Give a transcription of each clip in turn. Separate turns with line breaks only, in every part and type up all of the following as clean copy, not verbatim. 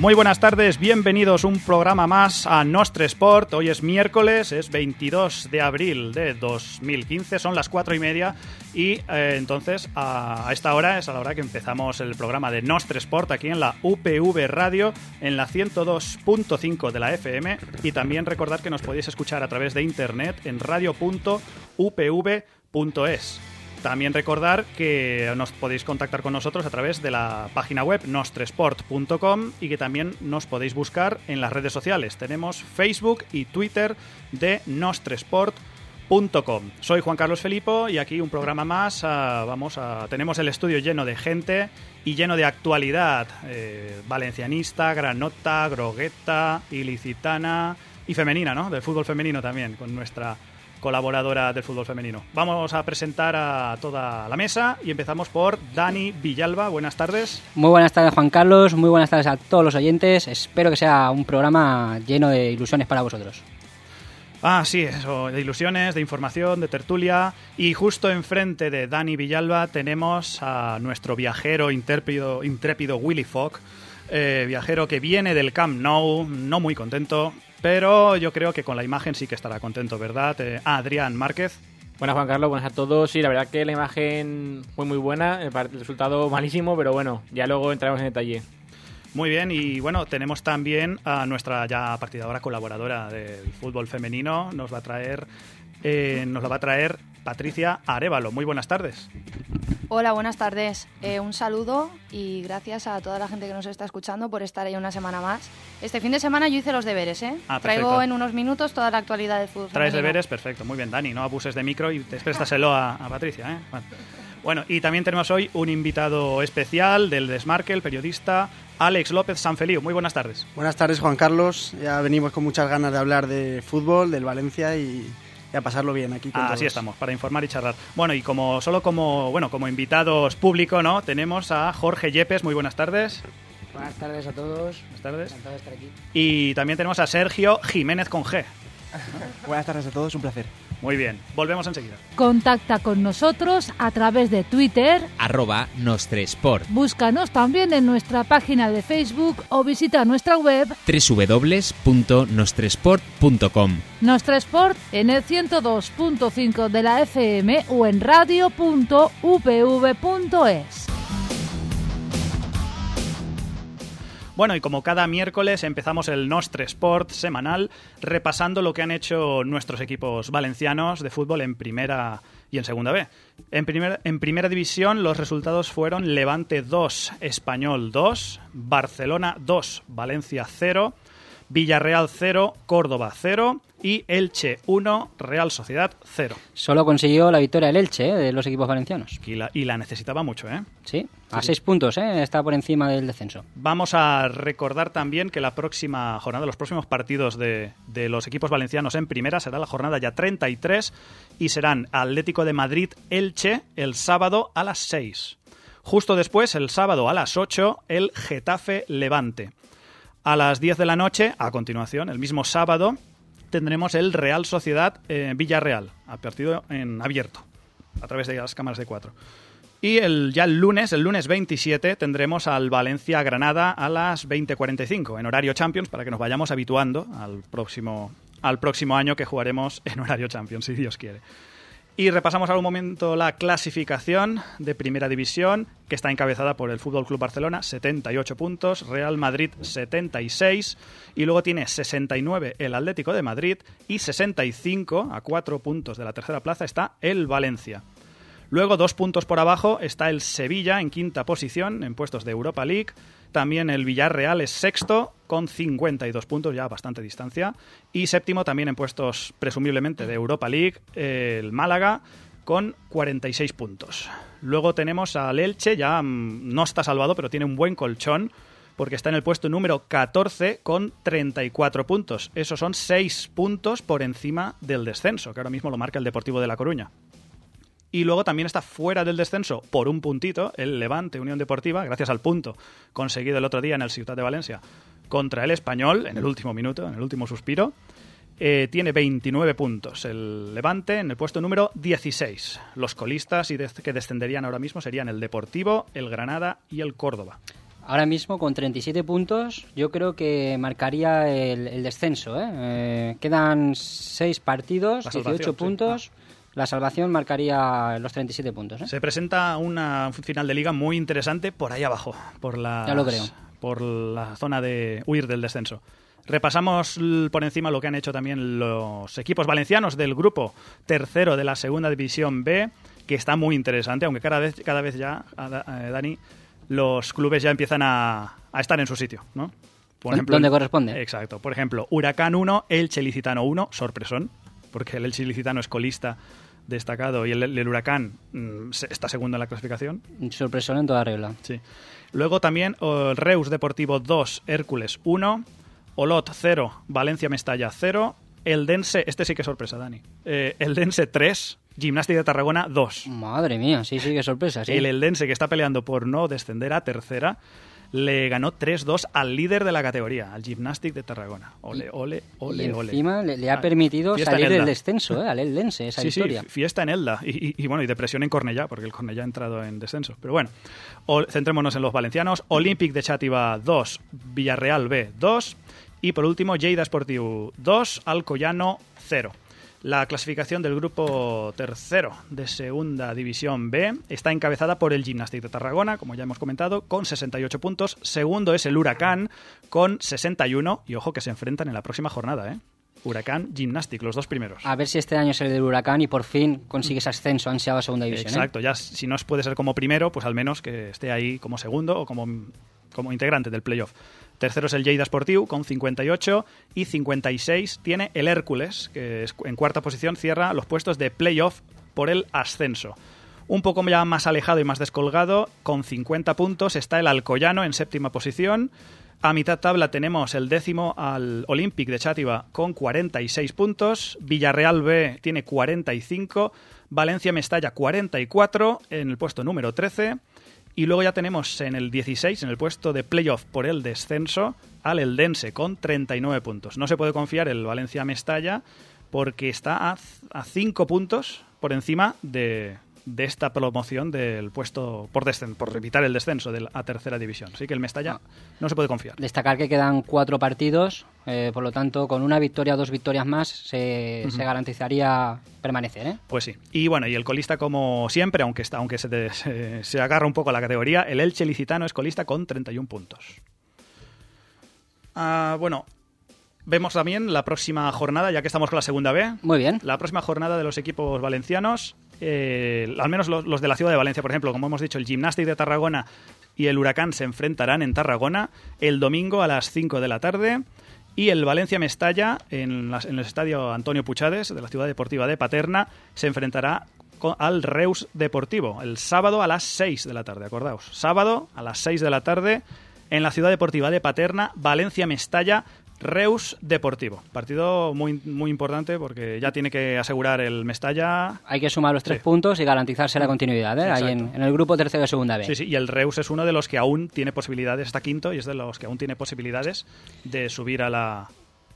Muy buenas tardes, bienvenidos un programa más a Nostre Sport. Hoy es miércoles, es 22 de abril de 2015, son las 4:30 y entonces a esta hora es a la hora que empezamos el programa de Nostre Sport aquí en la UPV Radio, en la 102.5 de la FM, y también recordad que nos podéis escuchar a través de internet en radio.upv.es. También recordar que nos podéis contactar con nosotros a través de la página web nostresport.com y que también nos podéis buscar en las redes sociales. Tenemos Facebook y Twitter de nostresport.com. Soy Juan Carlos Felipo y aquí un programa más. Tenemos el estudio lleno de gente y lleno de actualidad valencianista, granota, grogueta, ilicitana y femenina, ¿no? Del fútbol femenino también, con nuestra colaboradora del fútbol femenino. Vamos a presentar a toda la mesa y empezamos por Dani Villalba. Buenas tardes.
Muy buenas tardes, Juan Carlos. Muy buenas tardes a todos los oyentes. Espero que sea un programa lleno de ilusiones para vosotros.
Sí, eso, de ilusiones, de información, de tertulia. Y justo enfrente de Dani Villalba tenemos a nuestro viajero intrépido Willy Fogg, viajero que viene del Camp Nou, no muy contento, pero yo creo que con la imagen sí que estará contento, ¿verdad? Adrián Márquez.
Buenas, Juan Carlos, buenas a todos. Sí, la verdad que la imagen fue muy buena, el resultado malísimo, pero bueno, ya luego entraremos en detalle.
Muy bien, y bueno, tenemos también a nuestra ya partidadora colaboradora del fútbol femenino. Nos la va a traer Patricia Arévalo. Muy buenas tardes.
Hola, buenas tardes. Un saludo y gracias a toda la gente que nos está escuchando por estar ahí una semana más. Este fin de semana yo hice los deberes, ¿eh? Traigo en unos minutos toda la actualidad del fútbol femenino.
¿Traes deberes? Perfecto, muy bien, Dani. No abuses de micro y préstaselo a Patricia, ¿eh? Bueno, y también tenemos hoy un invitado especial del Desmarque, el periodista Alex López Sanfeliu. Muy buenas tardes.
Buenas tardes, Juan Carlos. Ya venimos con muchas ganas de hablar de fútbol, del Valencia y a pasarlo bien aquí con todos.
Así estamos, para informar y charlar. Bueno, y como invitados público, ¿no? Tenemos a Jorge Yepes. Muy buenas tardes.
Buenas tardes a todos.
Buenas tardes.
Encantado de estar aquí.
Y también tenemos a Sergio Jiménez con G.
Buenas tardes a todos, un placer.
Muy bien, volvemos enseguida.
Contacta con nosotros a través de Twitter
@Nostresport.
Búscanos también en nuestra página de Facebook o visita nuestra web
www.nostresport.com.
Nostresport en el 102.5 de la FM o en radio.upv.es.
Bueno, y como cada miércoles empezamos el Nostre Sport semanal repasando lo que han hecho nuestros equipos valencianos de fútbol en primera y en segunda B. En primera división los resultados fueron Levante 2, Español 2, Barcelona 2, Valencia 0, Villarreal 0, Córdoba 0 y Elche 1, Real Sociedad 0.
Solo consiguió la victoria el Elche, de los equipos valencianos.
Y la necesitaba mucho, ¿eh?
Sí, a 6 puntos, está por encima del descenso.
Vamos a recordar también que la próxima jornada, los próximos partidos de los equipos valencianos en primera será la jornada ya 33 y serán Atlético de Madrid-Elche el sábado a las 6. Justo después, el sábado a las 8, el Getafe-Levante. A las 10 de la noche, a continuación, el mismo sábado, tendremos el Real Sociedad Villarreal, a partido en abierto, a través de las cámaras de 4. Y el lunes 27, tendremos al Valencia-Granada a las 20:45, en horario Champions, para que nos vayamos habituando al próximo año que jugaremos en horario Champions, si Dios quiere. Y repasamos ahora un momento la clasificación de Primera División, que está encabezada por el Fútbol Club Barcelona, 78 puntos, Real Madrid 76, y luego tiene 69 el Atlético de Madrid y 65, a 4 puntos de la tercera plaza, está el Valencia. Luego, 2 puntos por abajo, está el Sevilla en quinta posición, en puestos de Europa League. También el Villarreal es sexto, con 52 puntos, ya a bastante distancia. Y séptimo, también en puestos presumiblemente de Europa League, el Málaga, con 46 puntos. Luego tenemos al Elche, ya no está salvado, pero tiene un buen colchón, porque está en el puesto número 14 con 34 puntos. Esos son 6 puntos por encima del descenso, que ahora mismo lo marca el Deportivo de La Coruña. Y luego también está fuera del descenso por un puntito el Levante Unión Deportiva, gracias al punto conseguido el otro día en el Ciutat de Valencia contra el Español en el último minuto, en el último suspiro. Tiene 29 puntos el Levante en el puesto número 16. Los colistas que descenderían ahora mismo serían el Deportivo, el Granada y el Córdoba.
Ahora mismo con 37 puntos yo creo que marcaría el descenso. Quedan 6 partidos, 18 puntos. Sí. La salvación marcaría los 37 puntos.
Se presenta una final de liga muy interesante por ahí abajo,
ya lo creo.
Por la zona de huir del descenso. Repasamos por encima lo que han hecho también los equipos valencianos del grupo tercero de la segunda división B, que está muy interesante, aunque cada vez ya, Dani, los clubes ya empiezan a estar en su sitio, ¿no?
Por ejemplo, ¿dónde corresponde?
Exacto. Por ejemplo, Huracán 1, Elche Ilicitano 1, sorpresón, porque el Elche Ilicitano es colista destacado y el Huracán está segundo en la clasificación.
Sorpresón en toda regla.
Sí. Luego también el Reus Deportivo 2, Hércules 1, Olot 0, Valencia Mestalla 0, Eldense, este sí que es sorpresa, Dani, Eldense 3, Gimnàstic de Tarragona 2.
Madre mía, sí, que sorpresa, sí.
El Eldense, que está peleando por no descender a tercera, le ganó 3-2 al líder de la categoría, al Gimnàstic de Tarragona. Ole.
Y encima le ha permitido salir del descenso, al Eldense, esa victoria.
Sí, fiesta en Elda. Y bueno, y depresión en Cornellá, porque el Cornellá ha entrado en descenso. Pero bueno, centrémonos en los valencianos. Olímpic de Xàtiva 2, Villarreal B 2. Y por último, Lleida Esportiu 2, Alcoyano 0. La clasificación del grupo tercero de segunda división B está encabezada por el Gimnàstic de Tarragona, como ya hemos comentado, con 68 puntos. Segundo es el Huracán con 61. Y ojo que se enfrentan en la próxima jornada, ¿eh? Huracán, Gimnàstic, los dos primeros.
A ver si este año es el del Huracán y por fin consigue ese ascenso ansiado a segunda división.
Exacto, ya si no puede ser como primero, pues al menos que esté ahí como segundo o como integrante del playoff. Tercero es el Lleida Esportiu con 58 y 56 tiene el Hércules, que en cuarta posición cierra los puestos de playoff por el ascenso. Un poco ya más alejado y más descolgado, con 50 puntos está el Alcoyano en séptima posición. A mitad tabla tenemos el décimo al Olímpic de Xàtiva con 46 puntos. Villarreal B tiene 45. Valencia Mestalla 44 en el puesto número 13. Y luego ya tenemos en el 16, en el puesto de playoff por el descenso, al Eldense con 39 puntos. No se puede confiar el Valencia Mestalla porque está a 5 puntos por encima de esta promoción del puesto por evitar el descenso a tercera división. Así que el Mestalla no se puede confiar.
Destacar que quedan 4 partidos, por lo tanto, con una victoria o 2 victorias más se garantizaría permanecer, ¿eh?
Pues sí. Y bueno, y el colista, como siempre, aunque se agarra un poco a la categoría, el Elche Ilicitano es colista con 31 puntos. Bueno, vemos también la próxima jornada, ya que estamos con la segunda B.
Muy bien.
La próxima jornada de los equipos valencianos. Al menos los de la ciudad de Valencia, por ejemplo, como hemos dicho, el Gimnàstic de Tarragona y el Huracán se enfrentarán en Tarragona el domingo a las 5 de la tarde y el Valencia Mestalla en el estadio Antonio Puchades de la Ciudad Deportiva de Paterna se enfrentará al Reus Deportivo el sábado a las 6 de la tarde, acordaos, sábado a las 6 de la tarde en la Ciudad Deportiva de Paterna, Valencia Mestalla, Reus Deportivo. Partido muy, muy importante porque ya tiene que asegurar el Mestalla.
Hay que sumar los 3 puntos y garantizarse la continuidad, ¿eh? Ahí en el grupo tercero de segunda B.
Sí, y el Reus es uno de los que aún tiene posibilidades, está quinto y es de los que aún tiene posibilidades de subir al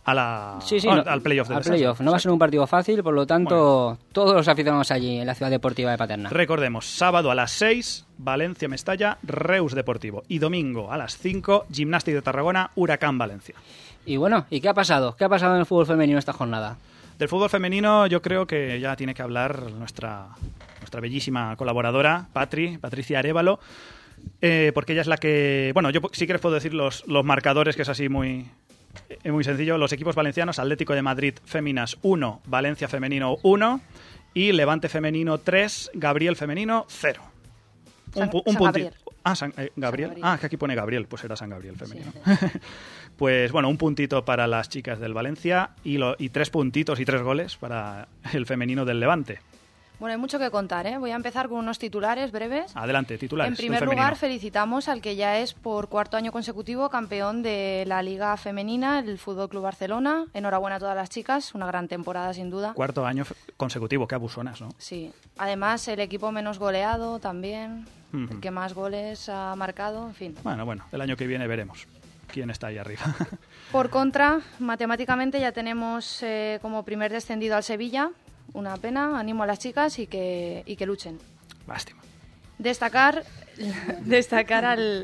playoff.
Al playoff. No va a ser un partido fácil, por lo tanto, todos los aficionados allí en la Ciudad Deportiva de Paterna.
Recordemos, sábado a las 6, Valencia Mestalla, Reus Deportivo. Y domingo a las 5, Gimnàstic de Tarragona, Huracán Valencia.
Y bueno, ¿y qué ha pasado? ¿Qué ha pasado en el fútbol femenino esta jornada?
Del fútbol femenino yo creo que ya tiene que hablar nuestra bellísima colaboradora, Patricia Arévalo, porque ella es la que... Bueno, yo sí que les puedo decir los marcadores, que es así muy sencillo. Los equipos valencianos: Atlético de Madrid Féminas 1, Valencia Femenino 1 y Levante Femenino 3, Gabriel Femenino 0. Un puntito. Gabriel. Que aquí pone Gabriel, pues era San Gabriel Femenino. Sí. Pues bueno, un puntito para las chicas del Valencia y 3 puntitos y 3 goles para el femenino del Levante.
Bueno, hay mucho que contar, ¿eh? Voy a empezar con unos titulares breves.
Adelante, titulares.
En primer lugar, felicitamos al que ya es por 4º año consecutivo campeón de la Liga Femenina, el Fútbol Club Barcelona. Enhorabuena a todas las chicas, una gran temporada sin duda.
4º año consecutivo, qué abusonas, ¿no?
Sí. Además, el equipo menos goleado también, el que más goles ha marcado, en fin.
Bueno, el año que viene veremos quién está ahí arriba.
Por contra, matemáticamente ya tenemos como primer descendido al Sevilla. Una pena, animo a las chicas y que luchen.
Lástima.
Destacar al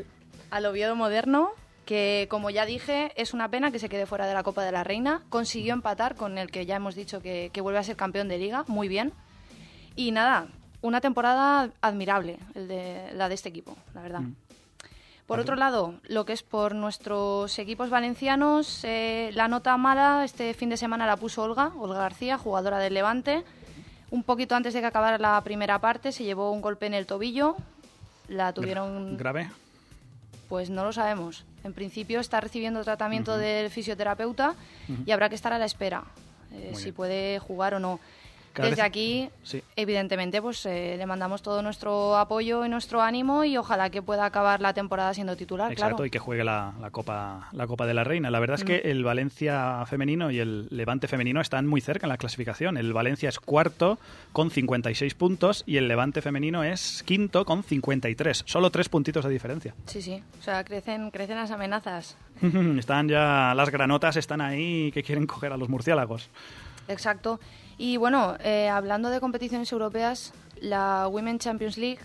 al Oviedo moderno, que como ya dije, es una pena que se quede fuera de la Copa de la Reina. Consiguió empatar con el que ya hemos dicho que vuelve a ser campeón de Liga, muy bien. Y nada, una temporada admirable, la de este equipo, la verdad. Por otro lado, lo que es por nuestros equipos valencianos, la nota mala este fin de semana la puso Olga García, jugadora del Levante. Un poquito antes de que acabara la primera parte se llevó un golpe en el tobillo. La tuvieron...
¿Grave?
Pues no lo sabemos. En principio está recibiendo tratamiento del fisioterapeuta y habrá que estar a la espera si puede jugar o no. Desde aquí, evidentemente, pues le mandamos todo nuestro apoyo y nuestro ánimo y ojalá que pueda acabar la temporada siendo titular.
Exacto,
claro.
Y que juegue la Copa de la Reina. La verdad es que el Valencia femenino y el Levante femenino están muy cerca en la clasificación. El Valencia es cuarto con 56 puntos y el Levante femenino es quinto con 53. Solo 3 puntitos de diferencia.
Sí. O sea, crecen las amenazas.
Están ya, las granotas están ahí que quieren coger a los murciélagos.
Exacto. Y bueno, hablando de competiciones europeas, la Women's Champions League,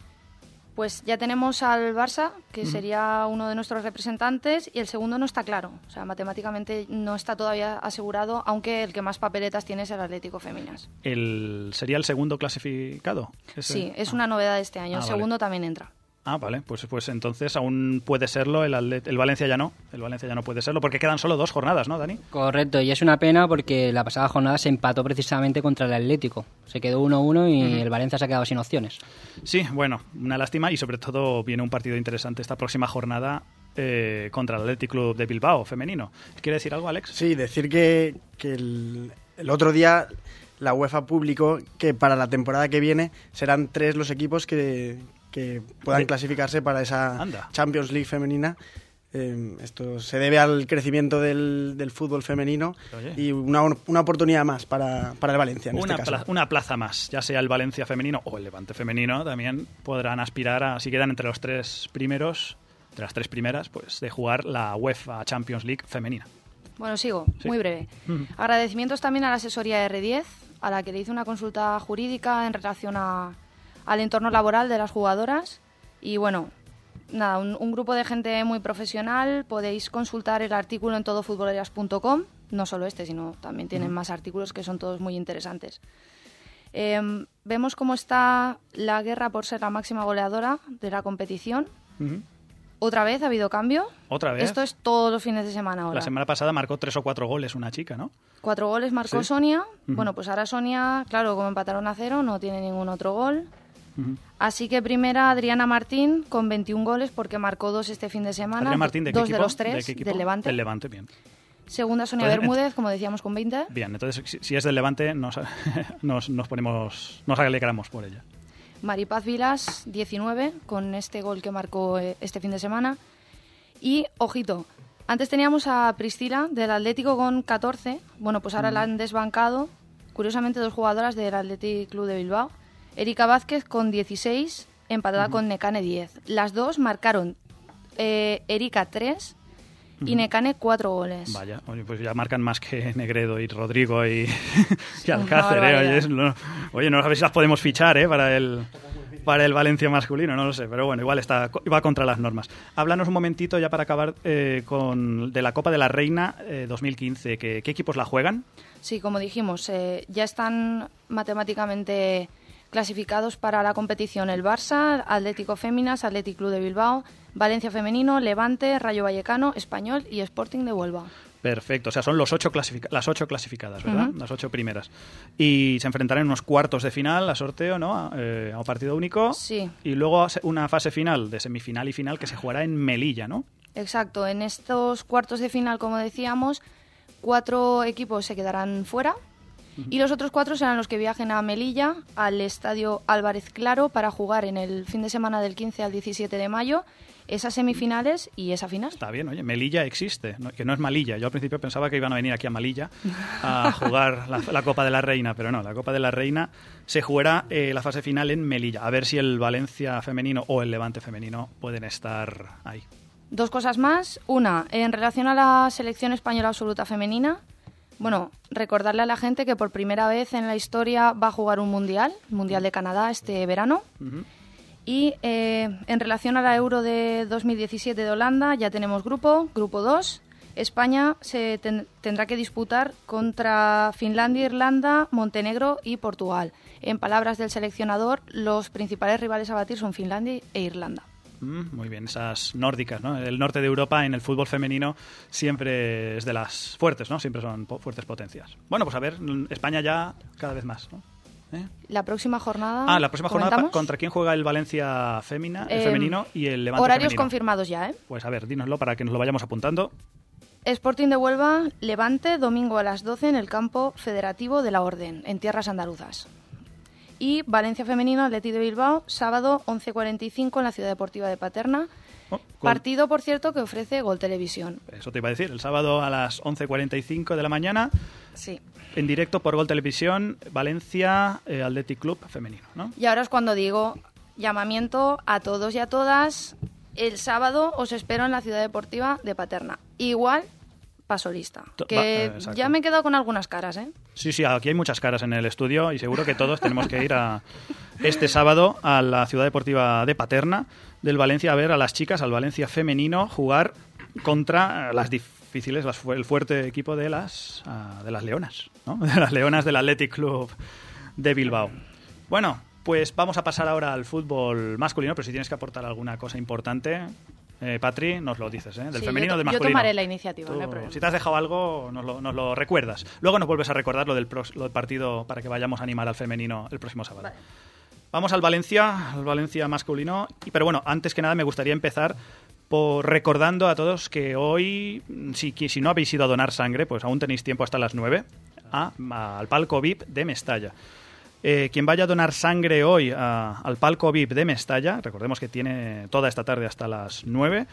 pues ya tenemos al Barça, que sería uno de nuestros representantes, y el segundo no está claro. O sea, matemáticamente no está todavía asegurado, aunque el que más papeletas tiene es el Atlético Féminas.
¿Sería el segundo clasificado?
Sí, es una novedad de este año. El segundo también entra.
Ah, vale, pues entonces aún puede serlo, el Valencia ya no. El Valencia ya no puede serlo, porque quedan solo 2 jornadas, ¿no, Dani?
Correcto, y es una pena porque la pasada jornada se empató precisamente contra el Atlético. Se quedó 1-1 y el Valencia se ha quedado sin opciones.
Sí, bueno, una lástima y sobre todo viene un partido interesante esta próxima jornada contra el Athletic Club de Bilbao, femenino. ¿Quiere decir algo, Alex?
Sí, decir que el otro día la UEFA publicó que para la temporada que viene serán 3 los equipos que puedan clasificarse para esa Champions League femenina. Esto se debe al crecimiento del fútbol femenino y una oportunidad más para el Valencia en este caso.
Una plaza más, ya sea el Valencia femenino o el Levante femenino, también podrán aspirar a, si quedan entre los 3 primeros, entre las 3 primeras, pues de jugar la UEFA Champions League femenina.
Bueno, sigo, muy breve. Agradecimientos también a la asesoría R10, a la que le hice una consulta jurídica en relación al entorno laboral de las jugadoras y bueno, nada, un grupo de gente muy profesional. Podéis consultar el artículo en todofutboleras.com, no solo este, sino también tienen más artículos que son todos muy interesantes. Vemos cómo está la guerra por ser la máxima goleadora de la competición. Otra vez ha habido cambio.
¿Otra vez?
Esto es todos los fines de semana ahora.
La semana pasada marcó 3 o 4 goles una chica, ¿no?
4 goles marcó Sonia. Bueno, pues ahora Sonia, claro, como empataron a 0, no tiene ningún otro gol. Así que primera Adriana Martín con 21 goles porque marcó 2 este fin de semana.
Adriana Martín, ¿de qué
2
equipo?
de los 3 del Levante.
Del Levante, bien.
Segunda Sonia Bermúdez, como decíamos, con 20.
Bien, entonces si es del Levante nos alegramos por ella.
Maripaz Vilas, 19, con este gol que marcó este fin de semana. Y, ojito, antes teníamos a Priscila del Atlético con 14. Bueno, pues ahora la han desbancado. Curiosamente, 2 jugadoras del Athletic Club de Bilbao. Erika Vázquez con 16, empatada con Nekane 10. Las dos marcaron Erika 3 y Nekane 4 goles.
Vaya, oye, pues ya marcan más que Negredo y Rodrigo y Alcácer. Oye, no sabéis si las podemos fichar para el Valencia masculino, no lo sé, pero bueno, igual va contra las normas. Háblanos un momentito ya para acabar de la Copa de la Reina 2015. ¿Qué equipos la juegan?
Sí, como dijimos, ya están matemáticamente clasificados para la competición el Barça, Atlético Féminas, Athletic Club de Bilbao, Valencia Femenino, Levante, Rayo Vallecano, Español y Sporting de Huelva.
Perfecto, o sea, son las 8 clasificadas, ¿verdad? Las 8 primeras. Y se enfrentarán en unos cuartos de final a sorteo, ¿no? A un partido único.
Sí.
Y luego una fase final, de semifinal y final, que se jugará en Melilla, ¿no?
Exacto, en estos cuartos de final, como decíamos, 4 equipos se quedarán fuera. Y los otros 4 serán los que viajen a Melilla, al Estadio Álvarez Claro, para jugar en el fin de semana del 15 al 17 de mayo esas semifinales y esa final.
Está bien, oye, Melilla existe, que no es Malilla. Yo al principio pensaba que iban a venir aquí a Malilla a jugar la Copa de la Reina, pero no, la Copa de la Reina se jugará la fase final en Melilla. A ver si el Valencia femenino o el Levante femenino pueden estar ahí.
2 cosas más. Una, en relación a la selección española absoluta femenina, bueno, recordarle a la gente que por primera vez en la historia va a jugar un mundial, el Mundial de Canadá este verano. Y en relación a la Euro de 2017 de Holanda, ya tenemos grupo 2. España se tendrá que disputar contra Finlandia, Irlanda, Montenegro y Portugal. En palabras del seleccionador, los principales rivales a batir son Finlandia e Irlanda.
Muy bien, esas nórdicas, ¿no? El norte de Europa en el fútbol femenino siempre es de las fuertes, ¿no? Siempre son fuertes potencias. Bueno, pues a ver, España ya cada vez más, ¿no?
La próxima jornada.
La próxima jornada, ¿contra quién juega el Valencia femenino y el Levante
horarios
femenino?
Confirmados ya, ¿eh?
Pues a ver, dínoslo para que nos lo vayamos apuntando.
Sporting de Huelva, Levante, domingo a las 12 en el campo federativo de la Orden, en tierras andaluzas. Y Valencia femenino, Athletic de Bilbao, sábado 11:45 en la Ciudad Deportiva de Paterna. Partido, por cierto, que ofrece Gol Televisión.
Eso te iba a decir, el sábado a las 11:45 de la mañana.
Sí.
En directo por Gol Televisión, Valencia Athletic Club femenino, ¿no?
Y ahora es cuando digo, llamamiento a todos y a todas. El sábado os espero en la Ciudad Deportiva de Paterna. Igual, paso lista. Que ya me he quedado con algunas caras, ¿eh?
Sí, aquí hay muchas caras en el estudio y seguro que todos tenemos que ir este sábado a la Ciudad Deportiva de Paterna del Valencia a ver a las chicas, al Valencia femenino, jugar contra las difíciles, el fuerte equipo de las Leonas, ¿no? De las Leonas del Athletic Club de Bilbao. Bueno, pues vamos a pasar ahora al fútbol masculino, pero si tienes que aportar alguna cosa importante, Patri, nos lo dices, del femenino o del masculino.
Yo tomaré la iniciativa, no hay problema.
Si te has dejado algo, nos lo recuerdas. Luego nos vuelves a recordar lo del partido para que vayamos a animar al femenino el próximo sábado. Vale. Vamos al Valencia masculino. Pero bueno, antes que nada me gustaría empezar por recordando a todos que hoy, si no habéis ido a donar sangre, pues aún tenéis tiempo hasta las 9 al palco VIP de Mestalla. Quien vaya a donar sangre hoy al palco VIP de Mestalla, recordemos que tiene toda esta tarde hasta las 9,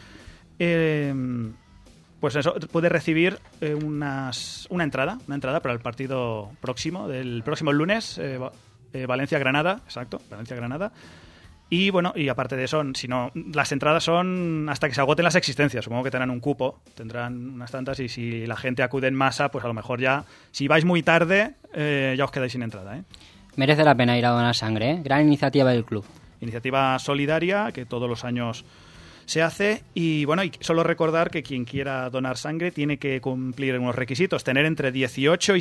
pues eso, puede recibir una entrada para el partido próximo, del próximo lunes, Valencia-Granada, exacto, Valencia-Granada. Y bueno, y aparte de eso, si no, las entradas son hasta que se agoten las existencias. Supongo que tendrán un cupo, tendrán unas tantas, y si la gente acude en masa, pues a lo mejor ya, si vais muy tarde, ya os quedáis sin entrada, ¿eh?
Merece la pena ir a donar sangre, ¿eh? Gran iniciativa del club.
Iniciativa solidaria que todos los años se hace. Y bueno, y solo recordar que quien quiera donar sangre tiene que cumplir unos requisitos: tener entre 18 y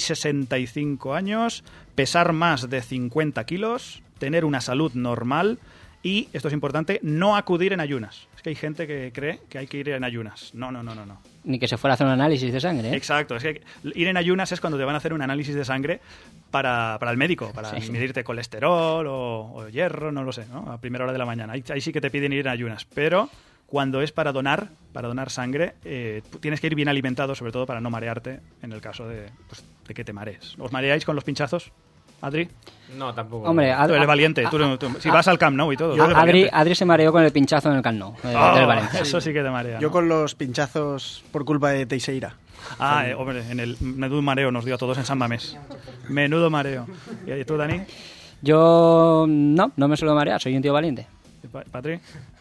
65 años, pesar más de 50 kilos, tener una salud normal y, esto es importante, no acudir en ayunas. Es que hay gente que cree que hay que ir en ayunas. No.
Ni que se fuera a hacer un análisis de sangre, ¿eh?
Exacto, es que ir en ayunas es cuando te van a hacer un análisis de sangre para el médico, para medirte colesterol o hierro, no lo sé, ¿no? A primera hora de la mañana. Ahí sí que te piden ir en ayunas, pero cuando es para donar sangre, tienes que ir bien alimentado, sobre todo para no marearte en el caso de que te marees. ¿Os mareáis con los pinchazos, Adri?
No, tampoco.
Hombre,
tú eres valiente. Si vas al Camp Nou y todo.
Adri se mareó con el pinchazo en el Camp Nou del Valencia.
Eso sí que te marea, ¿no?
Yo con los pinchazos por culpa de Teixeira.
Hombre, en el menudo mareo nos dio a todos en San Mamés. Menudo mareo. ¿Y tú, Dani?
Yo no me suelo marear, soy un tío valiente.
¿Patri?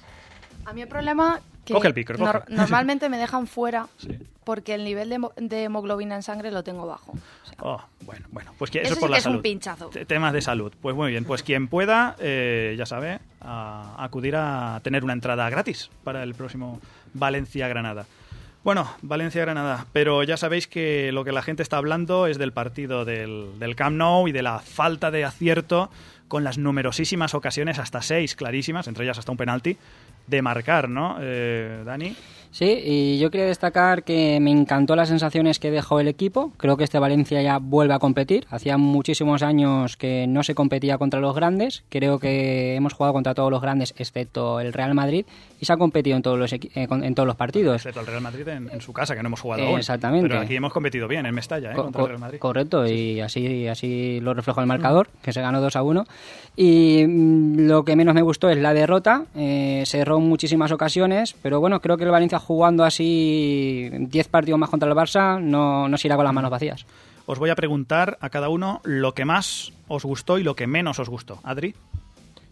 A mí el problema que
coge el micro,
normalmente me dejan fuera porque el nivel de hemoglobina en sangre lo tengo bajo. O sea,
bueno, pues que
eso
es por
sí
la
que
salud.
Es un pinchazo.
Temas de salud. Pues muy bien, pues quien pueda, ya sabe, a acudir a tener una entrada gratis para el próximo Valencia-Granada. Bueno, Valencia-Granada, pero ya sabéis que lo que la gente está hablando es del partido del Camp Nou y de la falta de acierto con las numerosísimas ocasiones, hasta 6 clarísimas, entre ellas hasta un penalti, de marcar, ¿no, Dani?
Sí, y yo quería destacar que me encantó las sensaciones que dejó el equipo. Creo que este Valencia ya vuelve a competir. Hacía muchísimos años que no se competía contra los grandes. Creo que hemos jugado contra todos los grandes, excepto el Real Madrid, y se ha competido en todos los partidos.
Excepto el Real Madrid en su casa, que no hemos jugado aún.
Exactamente.
Pero aquí hemos competido bien, en Mestalla, contra el Real Madrid.
Correcto, sí. Y así lo reflejó el marcador, que se ganó 2-1. Y lo que menos me gustó es la derrota. Se erró en muchísimas ocasiones, pero bueno, creo que el Valencia, jugando así 10 partidos más contra el Barça, no se irá con las manos vacías.
Os voy a preguntar a cada uno lo que más os gustó y lo que menos os gustó. Adri.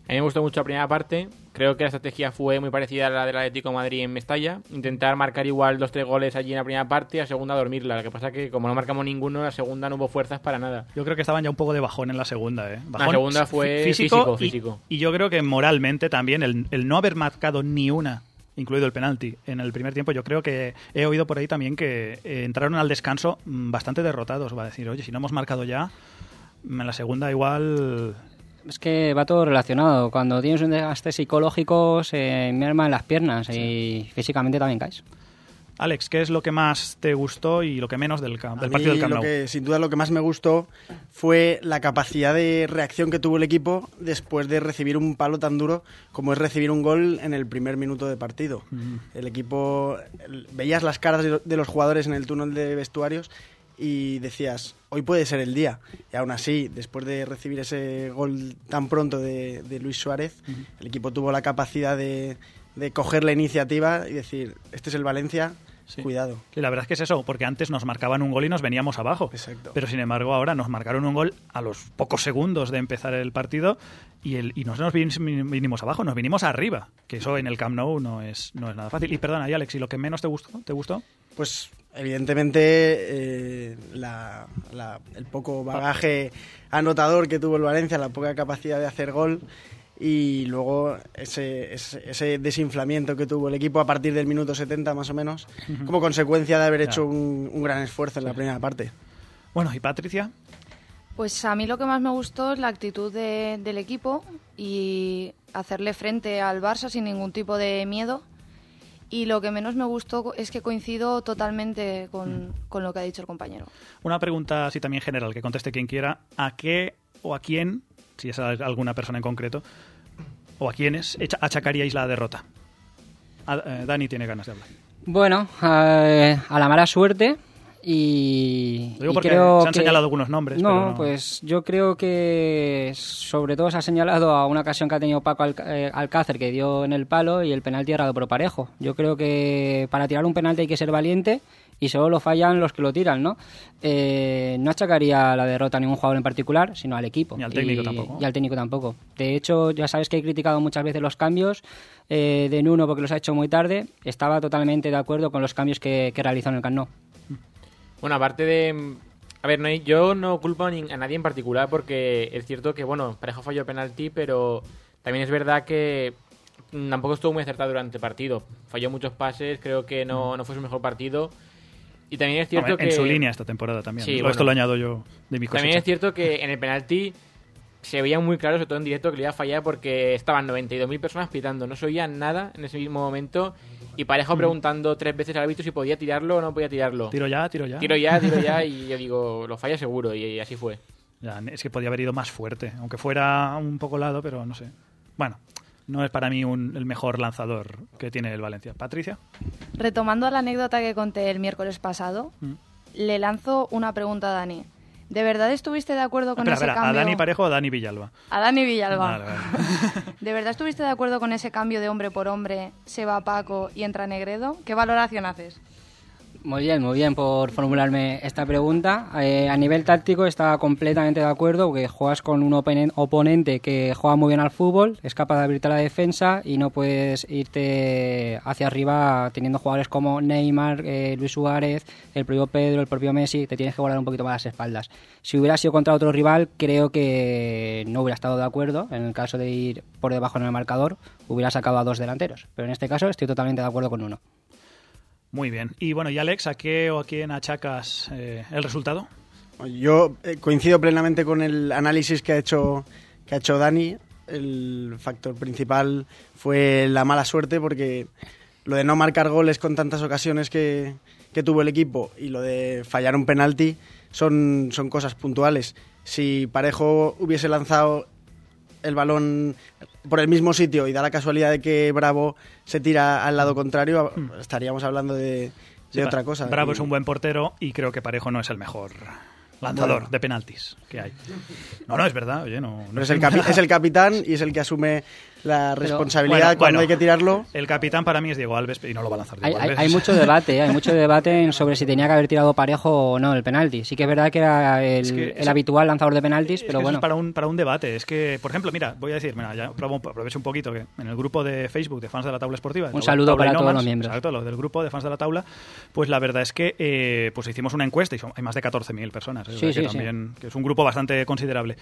A mí me gustó mucho la primera parte. Creo que la estrategia fue muy parecida a la del Atlético de Madrid en Mestalla. Intentar marcar igual 2-3 goles allí en la primera parte y la segunda dormirla. Lo que pasa que como no marcamos ninguno, la segunda no hubo fuerzas para nada.
Yo creo que estaban ya un poco de bajón en la segunda. Bajón
la segunda fue físico.
Y yo creo que moralmente también el no haber marcado ni una, incluido el penalti, en el primer tiempo, yo creo que he oído por ahí también que entraron al descanso bastante derrotados. Va a decir, oye, si no hemos marcado ya, en la segunda igual...
Es que va todo relacionado. Cuando tienes un desgaste psicológico se merma en las piernas y físicamente también caes.
Alex, ¿qué es lo que más te gustó y lo que menos del partido del Camp Nou?
Sin duda lo que más me gustó fue la capacidad de reacción que tuvo el equipo después de recibir un palo tan duro como es recibir un gol en el primer minuto de partido. El equipo, veías las caras de los jugadores en el túnel de vestuarios y decías, hoy puede ser el día. Y aún así, después de recibir ese gol tan pronto de Luis Suárez, el equipo tuvo la capacidad de coger la iniciativa y decir, este es el Valencia, cuidado.
Sí, la verdad es que es eso, porque antes nos marcaban un gol y nos veníamos abajo.
Exacto.
Pero sin embargo ahora nos marcaron un gol a los pocos segundos de empezar el partido y no nos vinimos abajo, nos vinimos arriba. Que eso en el Camp Nou no es nada fácil. Y perdona, y Alex, ¿y lo que menos te gustó?
Pues evidentemente el poco bagaje anotador que tuvo el Valencia, la poca capacidad de hacer gol y luego ese desinflamiento que tuvo el equipo a partir del minuto 70 más o menos, como consecuencia de haber hecho un gran esfuerzo en la primera parte.
Bueno, ¿y Patricia?
Pues a mí lo que más me gustó es la actitud del equipo y hacerle frente al Barça sin ningún tipo de miedo. Y lo que menos me gustó es que coincido totalmente con lo que ha dicho el compañero.
Una pregunta así también general, que conteste quien quiera. ¿A qué o a quién, si es alguna persona en concreto, o a quiénes achacaríais la derrota? Dani tiene ganas de hablar.
Bueno, a la mala suerte. Y
lo digo porque
creo
se han señalado algunos nombres.
No, pues yo creo que sobre todo se ha señalado a una ocasión que ha tenido Paco Alcácer, que dio en el palo, y el penalti errado por Parejo. Yo creo que para tirar un penalti hay que ser valiente y solo lo fallan los que lo tiran, ¿no? No achacaría la derrota a ningún jugador en particular, sino al equipo.
Y al técnico tampoco.
Y al técnico tampoco. De hecho, ya sabes que he criticado muchas veces los cambios de Nuno porque los ha hecho muy tarde. Estaba totalmente de acuerdo con los cambios que realizó en el Camp Nou.
Bueno, aparte de... A ver, yo no culpo a nadie en particular porque es cierto que, bueno, Parejo falló penalti, pero también es verdad que tampoco estuvo muy acertado durante el partido. Falló muchos pases, creo que no fue su mejor partido. Y también es cierto que...
En su línea esta temporada también.
Sí,
esto lo añado yo de mi cosecha.
También es cierto que en el penalti se veía muy claro, sobre todo en directo, que le iba a fallar porque estaban 92.000 personas pitando. No se oía nada en ese mismo momento. Y Parejo preguntando 3 veces al árbitro si podía tirarlo o no podía tirarlo.
Tiro ya.
Tiro ya y yo digo, lo falla seguro y así fue.
Ya, es que podía haber ido más fuerte, aunque fuera un poco lado, pero no sé. Bueno, no es para mí el mejor lanzador que tiene el Valencia. ¿Patricia?
Retomando la anécdota que conté el miércoles pasado, le lanzo una pregunta a Dani. ¿De verdad estuviste de acuerdo con ese cambio?
¿A Dani Parejo o a Dani Villalba?
A Dani Villalba.
Vale.
¿De verdad estuviste de acuerdo con ese cambio de hombre por hombre? Se va Paco y entra Negredo. ¿Qué valoración haces?
Muy bien por formularme esta pregunta. A nivel táctico estaba completamente de acuerdo porque juegas con un oponente que juega muy bien al fútbol, es capaz de abrirte la defensa y no puedes irte hacia arriba teniendo jugadores como Neymar, Luis Suárez, el propio Pedro, el propio Messi. Te tienes que guardar un poquito más las espaldas. Si hubiera sido contra otro rival, creo que no hubiera estado de acuerdo. En el caso de ir por debajo en el marcador, hubiera sacado a 2 delanteros. Pero en este caso estoy totalmente de acuerdo con uno.
Muy bien. Y bueno, ¿y Alex, a qué o a quién achacas el resultado?
Yo coincido plenamente con el análisis que ha hecho Dani. El factor principal fue la mala suerte porque lo de no marcar goles con tantas ocasiones que tuvo el equipo y lo de fallar un penalti son cosas puntuales. Si Parejo hubiese lanzado el balón por el mismo sitio y da la casualidad de que Bravo se tira al lado contrario, estaríamos hablando de otra cosa.
Bravo es un buen portero y creo que Parejo no es el mejor lanzador de penaltis que hay. No, es verdad. Oye, no
es el capitán y es el que asume la responsabilidad cuando hay que tirarlo.
El capitán para mí es Diego Alves y no lo va a lanzar Diego Alves.
Hay mucho debate, sobre si tenía que haber tirado Parejo o no el penalti. Sí que es verdad que era el habitual lanzador de penaltis, pero bueno.
Eso es para un debate. Es que, por ejemplo, mira, voy a decir, ya aprovecho un poquito que en el grupo de Facebook de fans de la Taula Esportiva,
un saludo para todos los miembros.
Exacto, los del grupo de fans de la Taula, pues la verdad es que pues hicimos una encuesta y hay más de 14.000 personas. Que es un grupo bastante considerable.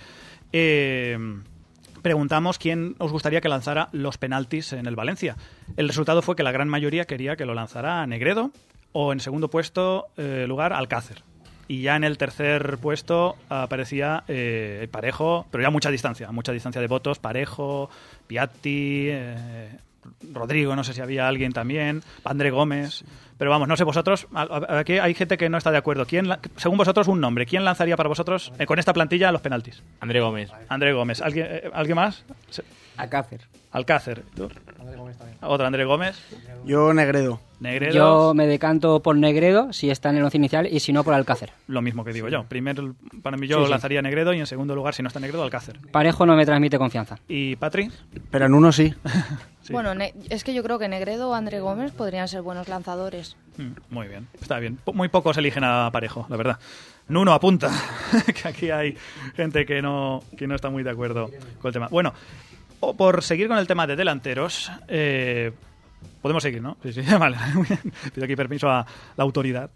Preguntamos quién os gustaría que lanzara los penaltis en el Valencia. El resultado fue que la gran mayoría quería que lo lanzara Negredo o en segundo lugar Alcácer. Y ya en el tercer puesto aparecía Parejo, pero ya mucha distancia de votos, Parejo, Piatti, Rodrigo, no sé si había alguien también, André Gómez. Pero vamos, no sé vosotros, aquí hay gente que no está de acuerdo. Según vosotros, un nombre, ¿quién lanzaría para vosotros con esta plantilla los penaltis?
André Gómez.
¿Alguien más? Alcácer. ¿Tú?
André Gómez también.
¿Otro André Gómez?
Yo Negredo.
Yo me decanto por Negredo si está en el once inicial y si no por Alcácer.
Lo mismo que digo yo. Primero, para mí lanzaría Negredo y en segundo lugar, si no está Negredo, Alcácer.
Parejo no me transmite confianza.
¿Y Patri?
Pero en uno sí.
Sí. Bueno, es que yo creo que Negredo o André Gómez podrían ser buenos lanzadores.
Muy bien, está bien. Muy pocos eligen a Parejo, la verdad. Nuno apunta que aquí hay gente que no está muy de acuerdo con el tema. Bueno, por seguir con el tema de delanteros, podemos seguir, ¿no? Sí, vale. Pido aquí permiso a la autoridad.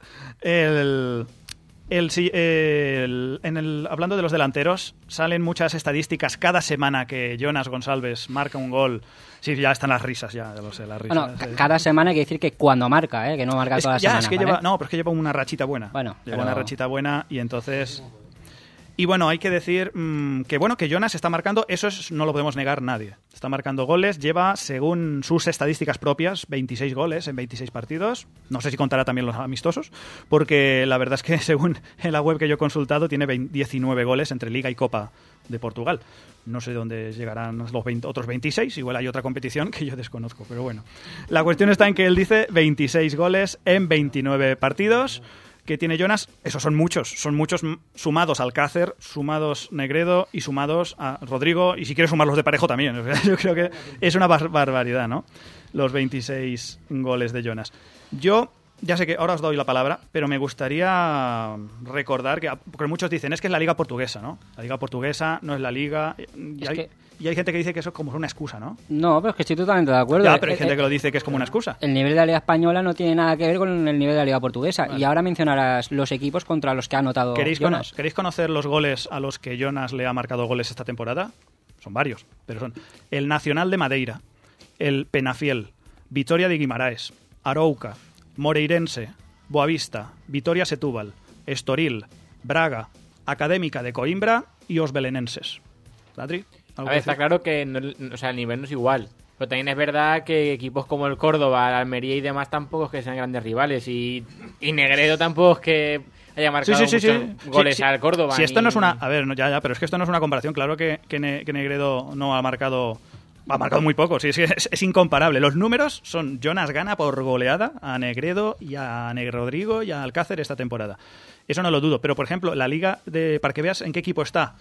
Hablando de los delanteros, salen muchas estadísticas cada semana que Jonas Gonçalves marca un gol. Sí, ya están las risas, ya lo sé, las risas.
Bueno, cada semana hay que decir que cuando marca, que no marca toda la semana.
Es que
¿vale?
pero es que lleva una rachita buena. Una rachita buena y entonces... Y bueno, hay que decir que Jonas está marcando, no lo podemos negar nadie. Está marcando goles, lleva, según sus estadísticas propias, 26 goles en 26 partidos. No sé si contará también los amistosos, porque la verdad es que según en la web que yo he consultado, tiene 19 goles entre Liga y Copa de Portugal. No sé dónde llegarán los otros 26, igual hay otra competición que yo desconozco, pero bueno. La cuestión está en que él dice 26 goles en 29 partidos que tiene Jonas. Esos son muchos sumados a Alcácer, sumados Negredo y sumados a Rodrigo, y si quieres sumar los de Parejo también. O sea, yo creo que es una barbaridad, ¿no? Los 26 goles de Jonas. Yo ya sé que ahora os doy la palabra, pero me gustaría recordar porque muchos dicen, es que es la Liga Portuguesa, ¿no? La Liga Portuguesa no es la Liga... Y hay gente que dice que eso es como una excusa, ¿no?
No, pero es que estoy totalmente de acuerdo.
Ya, pero hay gente que lo dice que es como una excusa.
El nivel de la Liga Española no tiene nada que ver con el nivel de la Liga Portuguesa. Vale. Y ahora mencionarás los equipos contra los que ha anotado Jonas.
¿Queréis conocer los goles a los que Jonas le ha marcado goles esta temporada? Son varios, pero son el Nacional de Madeira, el Penafiel, Vitória de Guimarães, Arouca, Moreirense, Boavista, Vitória Setúbal, Estoril, Braga, Académica de Coimbra y os belenenses. ¿Ladri?
A ver, está claro que el nivel no es igual. Pero también es verdad que equipos como el Córdoba, el Almería y demás tampoco es que sean grandes rivales. Y Negredo tampoco es que haya marcado muchos goles al Córdoba.
Si esto no es una... A ver, pero es que esto no es una comparación. Claro que Negredo no ha marcado... Ha marcado muy poco, sí, es incomparable. Los números son: Jonas gana por goleada a Negredo y a Rodrigo y a Alcácer esta temporada. Eso no lo dudo. Pero, por ejemplo, la Liga, para que veas en qué equipo está,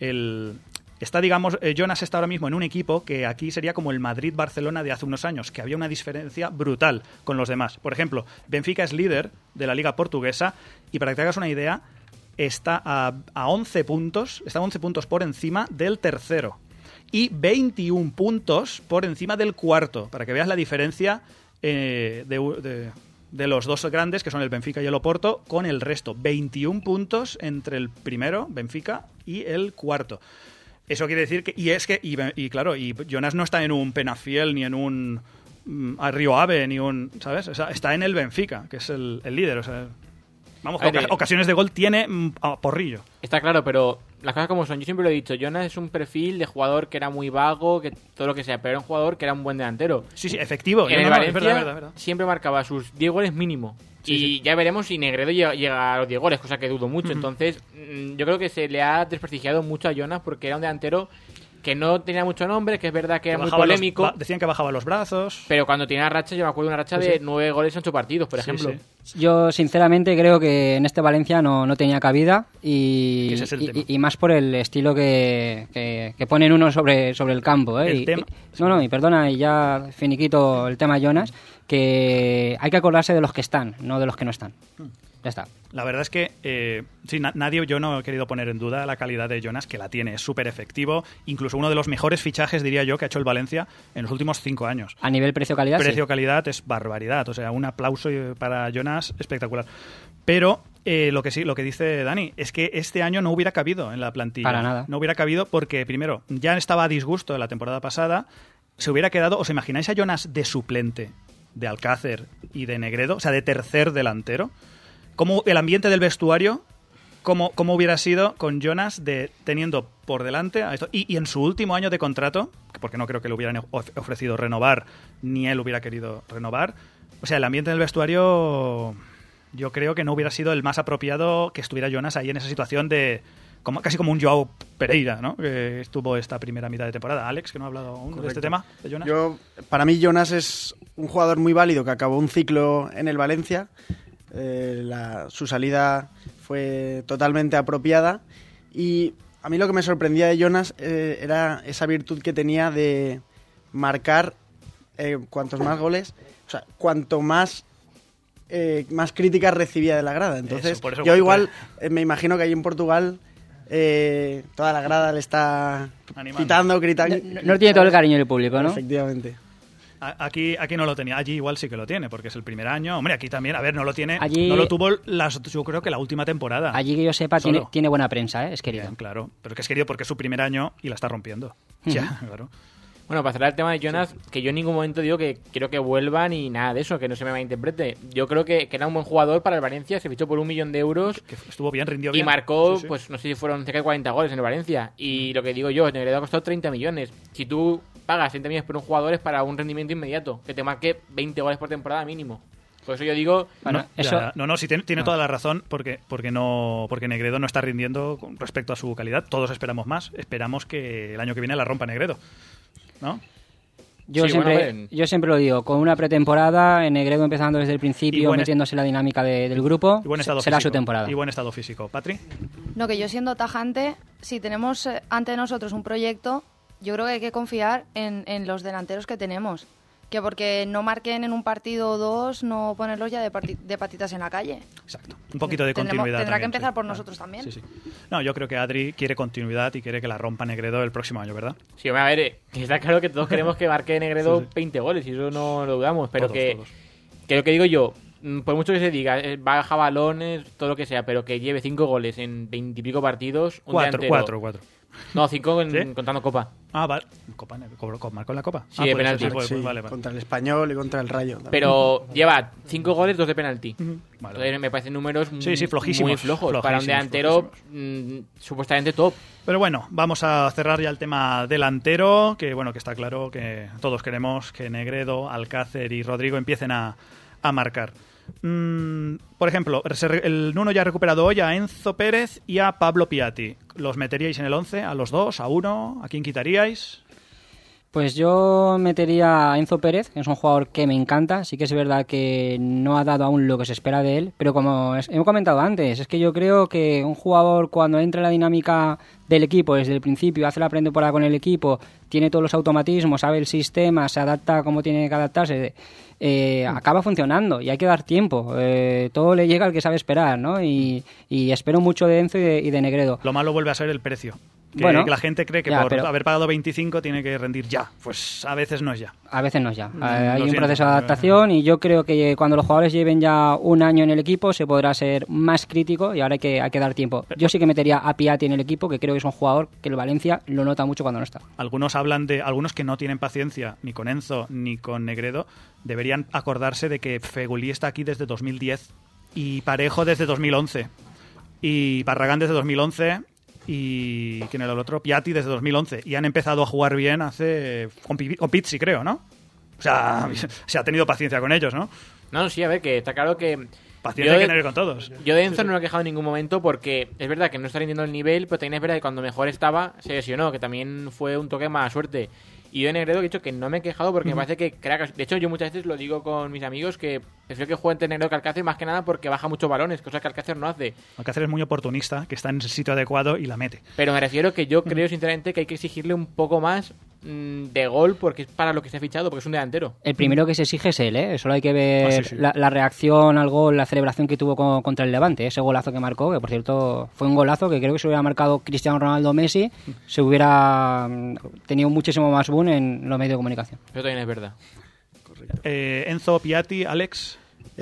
Jonas está ahora mismo en un equipo que aquí sería como el Madrid-Barcelona de hace unos años, que había una diferencia brutal con los demás. Por ejemplo, Benfica es líder de la Liga Portuguesa y, para que te hagas una idea, está a 11 puntos, está 11 puntos por encima del tercero. Y 21 puntos por encima del cuarto, para que veas la diferencia de los dos grandes, que son el Benfica y el Oporto, con el resto. 21 puntos entre el primero, Benfica, y el cuarto. Eso quiere decir que... Y Jonas no está en un Penafiel, ni en un Río Ave, ni un... ¿Sabes? O sea, está en el Benfica, que es el líder. O sea, vamos, ocasiones de gol tiene a porrillo.
Está claro, pero... Las cosas como son, yo siempre lo he dicho, Jonas es un perfil de jugador que era muy vago, que todo lo que sea, pero era un jugador que era un buen delantero.
Sí, efectivo.
En el Valencia verdad. Siempre marcaba sus 10 goles mínimo. Sí. Ya veremos si Negredo llega a los 10 goles, cosa que dudo mucho. Entonces, yo creo que se le ha desprestigiado mucho a Jonas porque era un delantero que no tenía mucho nombre, que es verdad que era muy polémico.
Decían que bajaba los brazos.
Pero cuando tenía racha, yo me acuerdo de una racha de 9 goles en 8 partidos, por ejemplo.
Sí. Yo, sinceramente, creo que en este Valencia no tenía cabida y más por el estilo que ponen uno sobre el campo. Y perdona, y ya finiquito el tema Jonas, que hay que acordarse de los que están, no de los que no están. Ya está.
La verdad es que yo no he querido poner en duda la calidad de Jonas, que la tiene, es súper efectivo, incluso uno de los mejores fichajes, diría yo, que ha hecho el Valencia en los últimos 5 años.
A nivel precio-calidad,
Precio-calidad es barbaridad, o sea, un aplauso para Jonas espectacular. Pero lo que dice Dani es que este año no hubiera cabido en la plantilla.
Para nada.
No hubiera cabido porque, primero, ya estaba a disgusto de la temporada pasada, se hubiera quedado, ¿os imagináis a Jonas de suplente de Alcácer y de Negredo? O sea, de tercer delantero. ¿Cómo el ambiente del vestuario, cómo hubiera sido con Jonas teniendo por delante a esto? Y en su último año de contrato, porque no creo que le hubieran ofrecido renovar, ni él hubiera querido renovar, o sea, el ambiente del vestuario yo creo que no hubiera sido el más apropiado que estuviera Jonas ahí en esa situación casi como un Joao Pereira, ¿no? Que estuvo esta primera mitad de temporada. Alex, que no ha hablado aún de este tema, de Jonas.
Para mí Jonas es un jugador muy válido que acabó un ciclo en el Valencia. Su salida fue totalmente apropiada y a mí lo que me sorprendía de Jonas era esa virtud que tenía de marcar cuantos más goles, o sea, cuanto más críticas recibía de la grada. Entonces, yo igual me imagino que ahí en Portugal toda la grada le está gritando.
No tiene todo el cariño del público, ¿no?
Efectivamente.
Aquí no lo tenía, allí igual sí que lo tiene, porque es el primer año. Hombre, aquí también, no lo tiene, no lo tuvo yo creo que la última temporada.
Allí que yo sepa tiene buena prensa, es querido.
Claro, pero que es querido porque es su primer año y la está rompiendo. Ya, claro.
Bueno, para cerrar el tema de Jonas, que yo en ningún momento digo que quiero que vuelva ni nada de eso, que no se me malinterprete. Yo creo que era un buen jugador para el Valencia, se fichó por 1 millón de euros.
Que estuvo bien, rindió bien.
Y marcó, pues no sé si fueron cerca de 40 goles en el Valencia. Y lo que digo yo, Negredo ha costado 30 millones. Si tú pagas 30 millones por un jugador es para un rendimiento inmediato, que te marque 20 goles por temporada mínimo. Por eso yo digo...
Tiene toda la razón, porque Negredo no está rindiendo con respecto a su calidad. Todos esperamos más. Esperamos que el año que viene la rompa Negredo, ¿no?
Yo siempre lo digo, con una pretemporada, en Negredo empezando desde el principio, metiéndose en la dinámica del grupo, será su temporada.
Y buen estado físico. ¿Patri?
No, que yo siendo tajante, si tenemos ante nosotros un proyecto, yo creo que hay que confiar en los delanteros que tenemos. Que porque no marquen en un partido o dos, no ponerlos ya de patitas en la calle.
Exacto. Un poquito de continuidad.
Tendrá que empezar por nosotros también.
Sí. No, yo creo que Adri quiere continuidad y quiere que la rompa Negredo el próximo año, ¿verdad?
Sí, a ver, está claro que todos queremos que marque Negredo 20 goles y eso no lo dudamos, pero todos. Que lo que digo yo, por mucho que se diga, baja balones, todo lo que sea, pero que lleve 5 goles en 20 y pico partidos, un delantero.
4.
No, 5 contando Copa.
Ah, vale. ¿Marcó en la Copa?
Sí, de penalti.
Vale. Contra el Español y contra el Rayo. También.
Pero lleva 5 goles, 2 de penalti.
Vale.
Entonces me parecen números
flojísimos,
muy flojos para un delantero supuestamente top.
Pero bueno, vamos a cerrar ya el tema delantero, que está claro que todos queremos que Negredo, Alcácer y Rodrigo empiecen a marcar. Por ejemplo, el Nuno ya ha recuperado hoy a Enzo Pérez y a Pablo Piatti. ¿Los meteríais en el 11? ¿A los dos? ¿A uno? ¿A quién quitaríais?
Pues yo metería a Enzo Pérez, que es un jugador que me encanta. Sí que es verdad que no ha dado aún lo que se espera de él, pero como he comentado antes, es que yo creo que un jugador cuando entra en la dinámica del equipo desde el principio, hace la pretemporada con el equipo, tiene todos los automatismos, sabe el sistema, se adapta como tiene que adaptarse, acaba funcionando y hay que dar tiempo. Todo le llega al que sabe esperar, ¿no? Y espero mucho de Enzo y de Negredo.
Lo malo vuelve a ser el precio. Que la gente cree que por haber pagado 25 tiene que rendir ya. Pues a veces no es ya.
A veces no es ya. Hay un proceso de adaptación y yo creo que cuando los jugadores lleven ya un año en el equipo se podrá ser más crítico y ahora hay que dar tiempo. Yo sí que metería a Piatti en el equipo, que creo que es un jugador que el Valencia lo nota mucho cuando no está.
Algunos hablan de algunos que no tienen paciencia ni con Enzo ni con Negredo. Deberían acordarse de que Fegulí está aquí desde 2010 y Parejo desde 2011 y Barragán desde 2011 y ¿quién era el otro? Piatti desde 2011 y han empezado a jugar bien con Pizzi, creo, ¿no? O sea, se ha tenido paciencia con ellos, ¿no?
No, sí, a ver, que está claro que
Paciencia hay que tener con todos.
Yo de Enzo no me he quejado en ningún momento porque es verdad que no está rindiendo el nivel, pero también es verdad que cuando mejor estaba se lesionó, que también fue un toque más suerte. Y yo de Negredo he dicho que no me he quejado porque me parece que crack. De hecho, yo muchas veces lo digo con mis amigos que prefiero que juegue entre Negredo que Alcácer más que nada porque baja muchos balones, cosa que Alcácer no hace.
Alcácer es muy oportunista, que está en el sitio adecuado y la mete.
Pero me refiero que yo creo sinceramente que hay que exigirle un poco más de gol porque es para lo que se ha fichado, porque es un delantero.
El primero que se exige es él, ¿eh? Solo hay que ver la reacción al gol, la celebración que tuvo contra el Levante, ese golazo que marcó, que por cierto fue un golazo que creo que se hubiera marcado Cristiano Ronaldo o Messi, se hubiera tenido muchísimo más boom en los medios de comunicación.
Eso también es verdad.
Correcto.
Enzo, Piatti, Alex.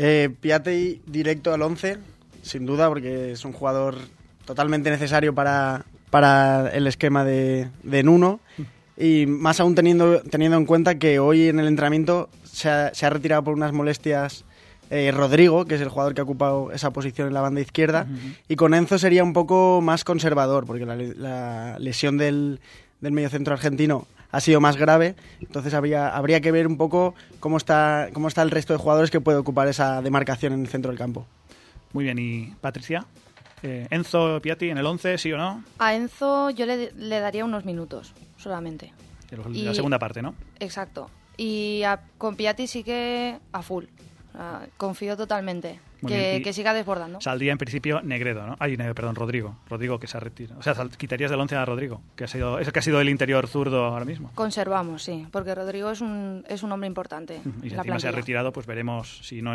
Piatti directo al 11, sin duda, porque es un jugador totalmente necesario para el esquema de Nuno. Y más aún teniendo en cuenta que hoy en el entrenamiento se ha retirado por unas molestias Rodrigo, que es el jugador que ha ocupado esa posición en la banda izquierda, y con Enzo sería un poco más conservador, porque la lesión del mediocentro argentino ha sido más grave, entonces habría que ver un poco cómo está el resto de jugadores que puede ocupar esa demarcación en el centro del campo.
Muy bien, ¿y Patricia? Enzo, Piatti, en el 11, ¿sí o no?
A Enzo yo le daría unos minutos solamente.
La segunda parte, ¿no?
Exacto. Y con Piatti sí que a full. Confío totalmente. Que siga desbordando.
Saldría en principio Negredo, ¿no? Rodrigo. Rodrigo que se retira. O sea, quitarías del 11 a Rodrigo, que ha sido el interior zurdo ahora mismo.
Conservamos, sí, porque Rodrigo es un hombre importante.
Y si encima se ha retirado, pues veremos si no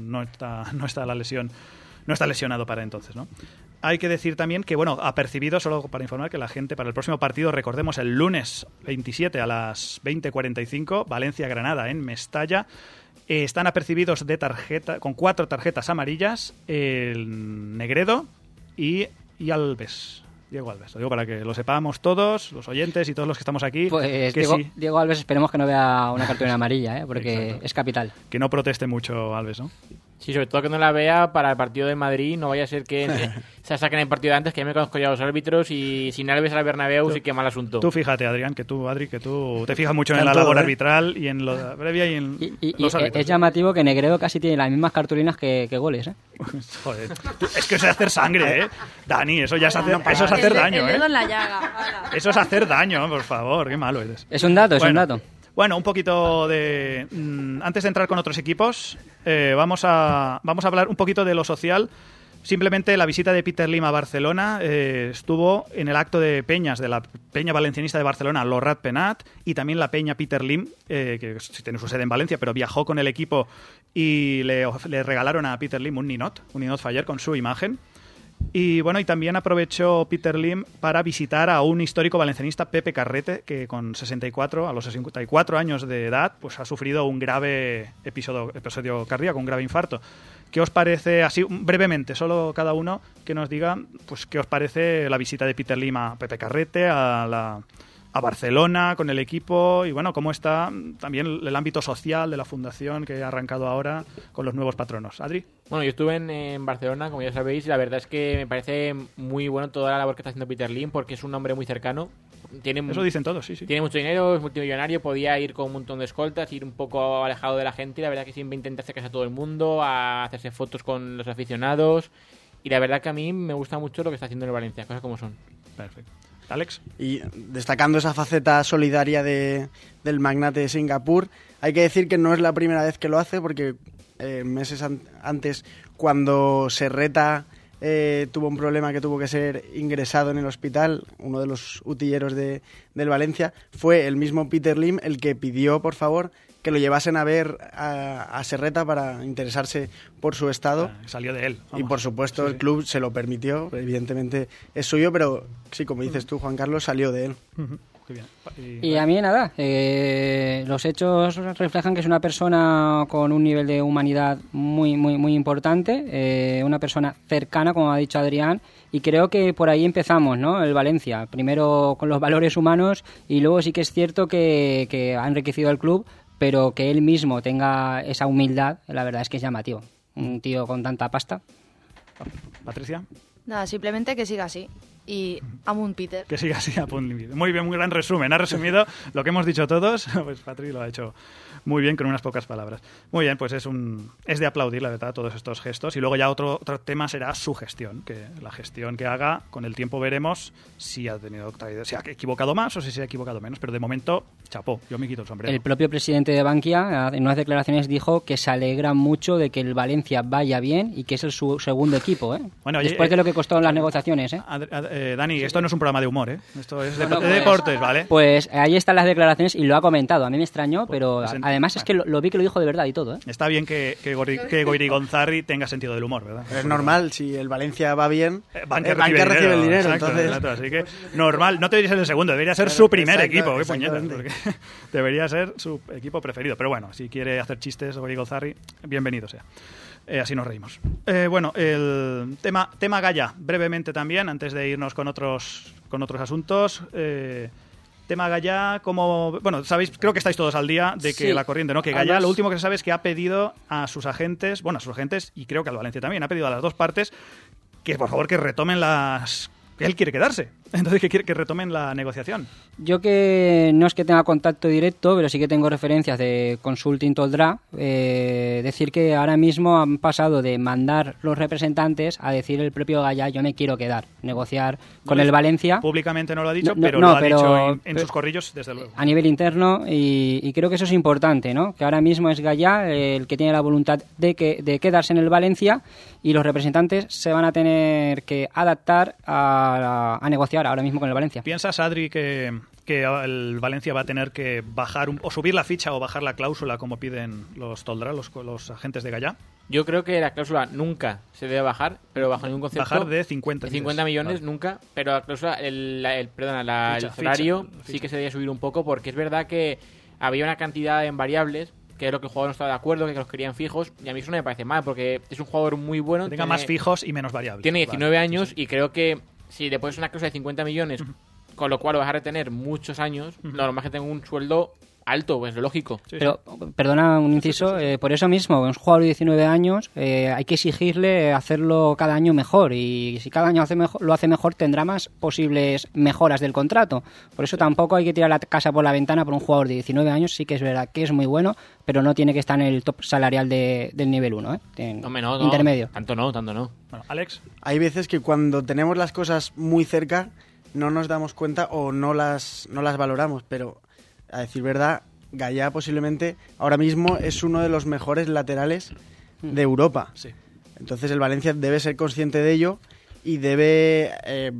está la lesión. No está lesionado para entonces, ¿no? Hay que decir también que, bueno, apercibido, solo para informar que la gente para el próximo partido, recordemos, el lunes 27 a las 20:45, Valencia-Granada en Mestalla. Están apercibidos con 4 tarjetas amarillas, el Negredo y Alves. Diego Alves, lo digo para que lo sepamos todos, los oyentes y todos los que estamos aquí.
Pues
que
Diego Alves esperemos que no vea una cartulina amarilla, porque exacto, es capital.
Que no proteste mucho Alves, ¿no?
Sí, sobre todo que no la vea para el partido de Madrid, no vaya a ser que se saquen el partido de antes, que ya me conozco ya los árbitros y sin Alves al Bernabéu sí que mal asunto.
Tú fíjate, Adrián, que tú te fijas mucho en la labor arbitral y en la previa y en los árbitros.
Es llamativo que Negredo casi tiene las mismas cartulinas que goles, ¿eh?
Joder, es que eso es hacer sangre, ¿eh? Dani, eso ya es hacer daño, ¿eh?
El dedo en la llaga.
Eso es hacer daño, por favor, qué malo eres.
Es un dato, es un dato.
Bueno, un poquito de... antes de entrar con otros equipos, vamos a hablar un poquito de lo social. Simplemente la visita de Peter Lim a Barcelona estuvo en el acto de peñas de la Peña Valencianista de Barcelona, Lorrat Penat, y también la Peña Peter Lim, que tiene su sede en Valencia, pero viajó con el equipo y le regalaron a Peter Lim un ninot Faller con su imagen. Y bueno, y también aprovechó Peter Lim para visitar a un histórico valencianista, Pepe Carrete, que a los 64 años de edad, pues ha sufrido un grave episodio cardíaco, un grave infarto. ¿Qué os parece, así brevemente, solo cada uno que nos diga, pues qué os parece la visita de Peter Lim a Pepe Carrete, a Barcelona con el equipo, y bueno, cómo está también el ámbito social de la fundación que ha arrancado ahora con los nuevos patronos? Adri.
Bueno, yo estuve en Barcelona, como ya sabéis, y la verdad es que me parece muy bueno toda la labor que está haciendo Peter Lim, porque es un hombre muy cercano.
Eso dicen todos, sí.
Tiene mucho dinero, es multimillonario, podía ir con un montón de escoltas, ir un poco alejado de la gente, y la verdad que siempre intenta acercarse a todo el mundo, a hacerse fotos con los aficionados, y la verdad que a mí me gusta mucho lo que está haciendo en Valencia, cosas como son.
Perfecto. Alex.
Y destacando esa faceta solidaria del magnate de Singapur, hay que decir que no es la primera vez que lo hace, porque meses antes, cuando Serreta tuvo un problema que tuvo que ser ingresado en el hospital, uno de los utilleros del Valencia, fue el mismo Peter Lim el que pidió, por favor, que lo llevasen a ver a Serreta para interesarse por su estado.
Salió de él. Vamos.
Y por supuesto el club se lo permitió, evidentemente es suyo, pero sí, como dices tú, Juan Carlos, salió de él.
Qué bien.
Y a mí nada, los hechos reflejan que es una persona con un nivel de humanidad muy, muy, muy importante, una persona cercana, como ha dicho Adrián, y creo que por ahí empezamos, ¿no? El Valencia, primero con los valores humanos, y luego sí que es cierto que ha enriquecido el club, pero que él mismo tenga esa humildad, la verdad es que es llamativo. Un tío con tanta pasta.
Patricia.
Nada, simplemente que siga así. y Amun Peter.
Que siga así, Amun Peter. Muy bien, muy gran resumen. Ha resumido lo que hemos dicho todos. Pues Patri lo ha hecho muy bien con unas pocas palabras. Muy bien, pues es de aplaudir, la verdad, todos estos gestos. Y luego ya otro tema será su gestión, que la gestión que haga, con el tiempo veremos si ha equivocado más o si se ha equivocado menos. Pero de momento, chapó, yo me quito el sombrero.
El propio presidente de Bankia en unas declaraciones dijo que se alegra mucho de que el Valencia vaya bien y que es su segundo equipo, ¿eh? Bueno, después de lo que costó en las negociaciones, ¿eh?
Dani, esto no es un programa de humor, ¿eh? Esto es de deportes, ¿vale?
Pues ahí están las declaraciones y lo ha comentado. A mí me extrañó, pero además es que lo vi que lo dijo de verdad y todo, ¿eh?
Está bien que Goirigonzarri tenga sentido del humor, ¿verdad?
Es normal, si el Valencia va bien,
Bankia
recibe el dinero.
Exacto,
entonces...
exacto, así que normal, no debería ser el segundo, debería ser su primer equipo, qué puñetas, porque debería ser su equipo preferido. Pero bueno, si quiere hacer chistes Goirigonzarri, bienvenido sea. Así nos reímos. Bueno, el tema Gaya, brevemente también, antes de irnos con otros asuntos. Tema Gaya, como... Bueno, sabéis, creo que estáis todos al día de que la corriente, ¿no? Que Gaya, lo último que se sabe es que ha pedido a sus agentes, y creo que al Valencia también, ha pedido a las dos partes que por favor que retomen que él quiere quedarse. Entonces, que quiere que retomen la negociación.
Yo que no es que tenga contacto directo, pero sí que tengo referencias de Consulting Toldrá, decir que ahora mismo han pasado de mandar los representantes a decir el propio Gaya, yo me quiero quedar, negociar con el Valencia.
Públicamente no lo ha dicho, pero lo ha dicho en sus corrillos, desde luego.
A nivel interno, y creo que eso es importante, ¿no? Que ahora mismo es Gaya el que tiene la voluntad de quedarse en el Valencia y los representantes se van a tener que adaptar a negociar ahora mismo con el Valencia.
¿Piensas, Adri, que el Valencia va a tener que bajar o subir la ficha o bajar la cláusula como piden los Toldrá, los agentes de Gaya?
Yo creo que la cláusula nunca se debe bajar, pero bajo ningún concepto.
Bajar de 50
millones, vale. Nunca, pero la cláusula, el salario sí que se debe subir un poco, porque es verdad que había una cantidad de variables que es lo que el jugador no estaba de acuerdo, que los querían fijos, y a mí eso no me parece mal, porque es un jugador muy bueno.
Tenga más fijos y menos variables.
Tiene 19 años y creo que si le pones una cláusula de 50 millones, con lo cual vas a retener muchos años, lo normal es que tenga un sueldo alto, pues lo lógico.
Pero, perdona un inciso, por eso mismo, un jugador de 19 años, hay que exigirle hacerlo cada año mejor, y si cada año lo hace mejor, tendrá más posibles mejoras del contrato. Por eso tampoco hay que tirar la casa por la ventana por un jugador de 19 años, sí que es verdad que es muy bueno, pero no tiene que estar en el top salarial del nivel 1, intermedio.
Tanto no.
Bueno, Alex.
Hay veces que cuando tenemos las cosas muy cerca no nos damos cuenta o no las valoramos, pero a decir verdad, Gaya posiblemente ahora mismo es uno de los mejores laterales de Europa.
Sí.
Entonces el Valencia debe ser consciente de ello y debe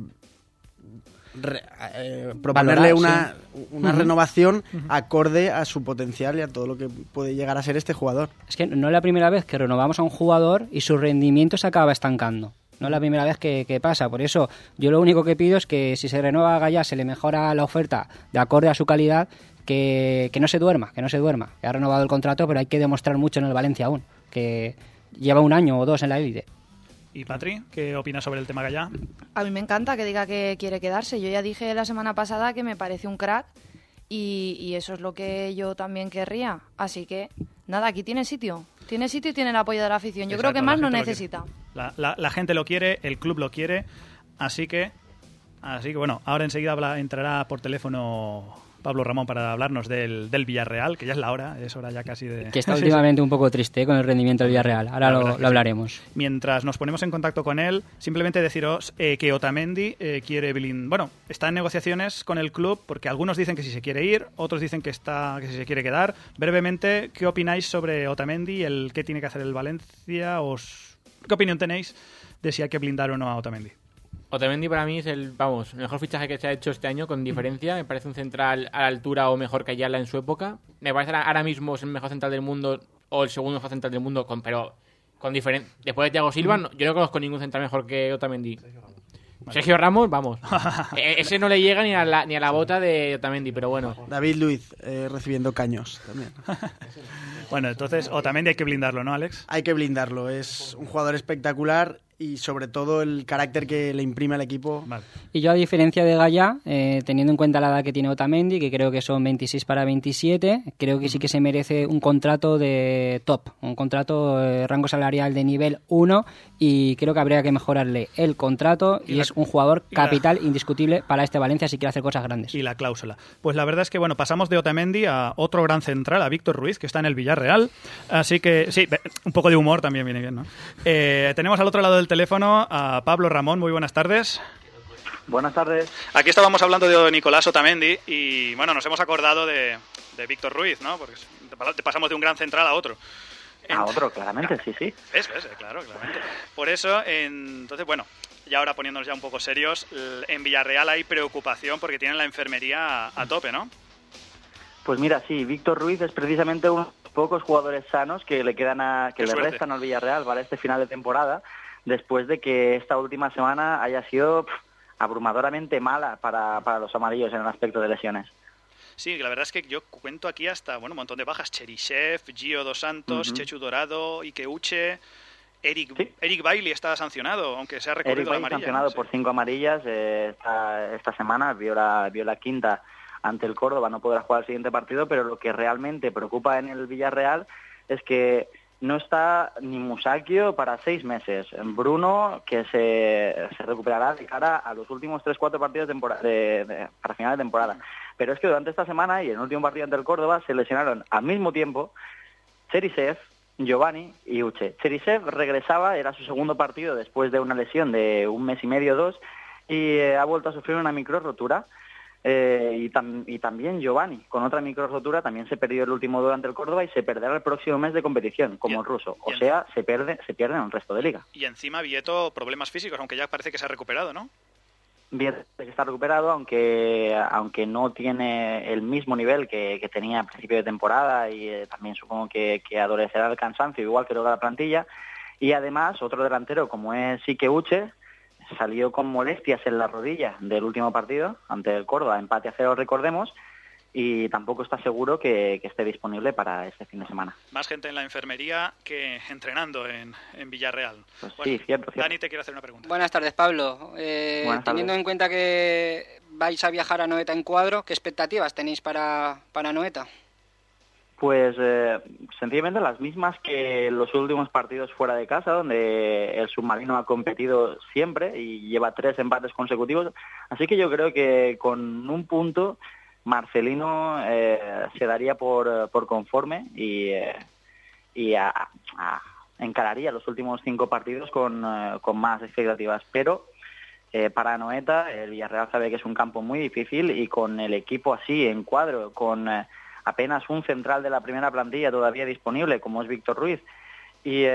proponerle una renovación acorde a su potencial y a todo lo que puede llegar a ser este jugador.
Es que no es la primera vez que renovamos a un jugador y su rendimiento se acaba estancando. No es la primera vez que pasa. Por eso yo lo único que pido es que si se renueva a Gaya, se le mejora la oferta de acorde a su calidad, que no se duerma. Que ha renovado el contrato, pero hay que demostrar mucho en el Valencia aún, que lleva 1 año o 2 en la élite.
¿Y Patri, qué opinas sobre el tema Gaya?
A mí me encanta que diga que quiere quedarse. Yo ya dije la semana pasada que me parece un crack y eso es lo que yo también querría. Así que, nada, aquí tiene sitio. Tiene sitio y tiene el apoyo de la afición. Yo creo que más no necesita.
La gente lo quiere, el club lo quiere, así que bueno, ahora enseguida entrará por teléfono Pablo Ramón para hablarnos del Villarreal, que ya es hora ya casi de...
Que está últimamente un poco triste con el rendimiento del Villarreal, ahora lo hablaremos.
Mientras nos ponemos en contacto con él, simplemente deciros que Otamendi quiere está en negociaciones con el club, porque algunos dicen que si se quiere ir, otros dicen que si se quiere quedar. Brevemente, ¿qué opináis sobre Otamendi, qué tiene que hacer el Valencia? ¿Qué opinión tenéis de si hay que blindar o no a Otamendi?
Otamendi para mí es el mejor fichaje que se ha hecho este año, con diferencia. Me parece un central a la altura o mejor que Ayala en su época. Me parece ahora mismo es el mejor central del mundo o el segundo mejor central del mundo, pero con diferencia. Después de Thiago Silva, yo no conozco ningún central mejor que Otamendi. Sergio Ramos, vamos. Ese no le llega ni a la bota de Otamendi, pero bueno.
David Luiz recibiendo caños también.
Bueno, entonces Otamendi hay que blindarlo, ¿no, Alex?
Hay que blindarlo. Es un jugador espectacular y sobre todo el carácter que le imprime al equipo.
Vale. Y yo, a diferencia de Gaya, teniendo en cuenta la edad que tiene Otamendi, que creo que son 26 para 27, creo que sí que se merece un contrato de top, un contrato rango salarial de nivel 1, y creo que habría que mejorarle el contrato, y es un jugador capital indiscutible para este Valencia si quiere hacer cosas grandes.
Y la cláusula. Pues la verdad es que, bueno, pasamos de Otamendi a otro gran central, a Víctor Ruiz, que está en el Villarreal, así que sí, un poco de humor también viene bien, ¿no? Tenemos al otro lado del teléfono a Pablo Ramón. Muy buenas tardes.
Buenas tardes.
Aquí estábamos hablando de Nicolás Otamendi y, bueno, nos hemos acordado de Víctor Ruiz, ¿no? Porque pasamos de un gran central a otro.
A otro, claramente, sí.
Claro, claramente. Por eso, entonces, bueno, y ahora poniéndonos ya un poco serios, en Villarreal hay preocupación porque tienen la enfermería a tope, ¿no?
Pues mira, sí, Víctor Ruiz es precisamente uno de los pocos jugadores sanos que le restan al Villarreal para este final de temporada, después de que esta última semana haya sido abrumadoramente mala para los amarillos en el aspecto de lesiones.
Sí, la verdad es que yo cuento aquí hasta un montón de bajas. Cheryshev, Gio Dos Santos, Chechu Dorado, Ike Uche, Eric Bailly está sancionado, aunque se ha recorrido la amarilla.
Sancionado por 5 amarillas esta semana, vio la quinta ante el Córdoba, no podrá jugar el siguiente partido, pero lo que realmente preocupa en el Villarreal es que no está ni Musacchio para 6 meses. Bruno, que se recuperará de cara a los últimos 3-4 partidos para final de temporada. Pero es que durante esta semana y en el último partido ante el Córdoba se lesionaron al mismo tiempo Cheryshev, Giovanni y Uche. Cheryshev regresaba, era su segundo partido después de una lesión de 1 mes y medio, 2, y ha vuelto a sufrir una micro rotura. Y también Giovanni, con otra micro rotura, también se perdió el último duelo ante el Córdoba y se perderá el próximo mes de competición, como el ruso. O sea, se pierde en el resto de liga.
Y encima Vieto, problemas físicos, aunque ya parece que se ha recuperado, ¿no?
Vieto está recuperado, aunque no tiene el mismo nivel que tenía a principio de temporada, y también supongo que adolecerá el cansancio, igual que toda la plantilla. Y además, otro delantero como es Ike Uche, salió con molestias en la rodilla del último partido ante el Córdoba, empate a 0, recordemos, y tampoco está seguro que esté disponible para este fin de semana.
Más gente en la enfermería que entrenando en Villarreal.
Pues bueno, sí, cierto.
Dani te quiere hacer una pregunta.
Buenas tardes, Pablo. Teniendo en cuenta que vais a viajar a Noeta en cuadro, ¿qué expectativas tenéis para Noeta?
Pues sencillamente las mismas que los últimos partidos fuera de casa, donde el submarino ha competido siempre y lleva 3 empates consecutivos. Así que yo creo que con un punto Marcelino se daría por conforme y encararía los últimos 5 partidos con más expectativas. Pero para Noeta el Villarreal sabe que es un campo muy difícil, y con el equipo así en cuadro, con apenas un central de la primera plantilla todavía disponible, como es Víctor Ruiz, y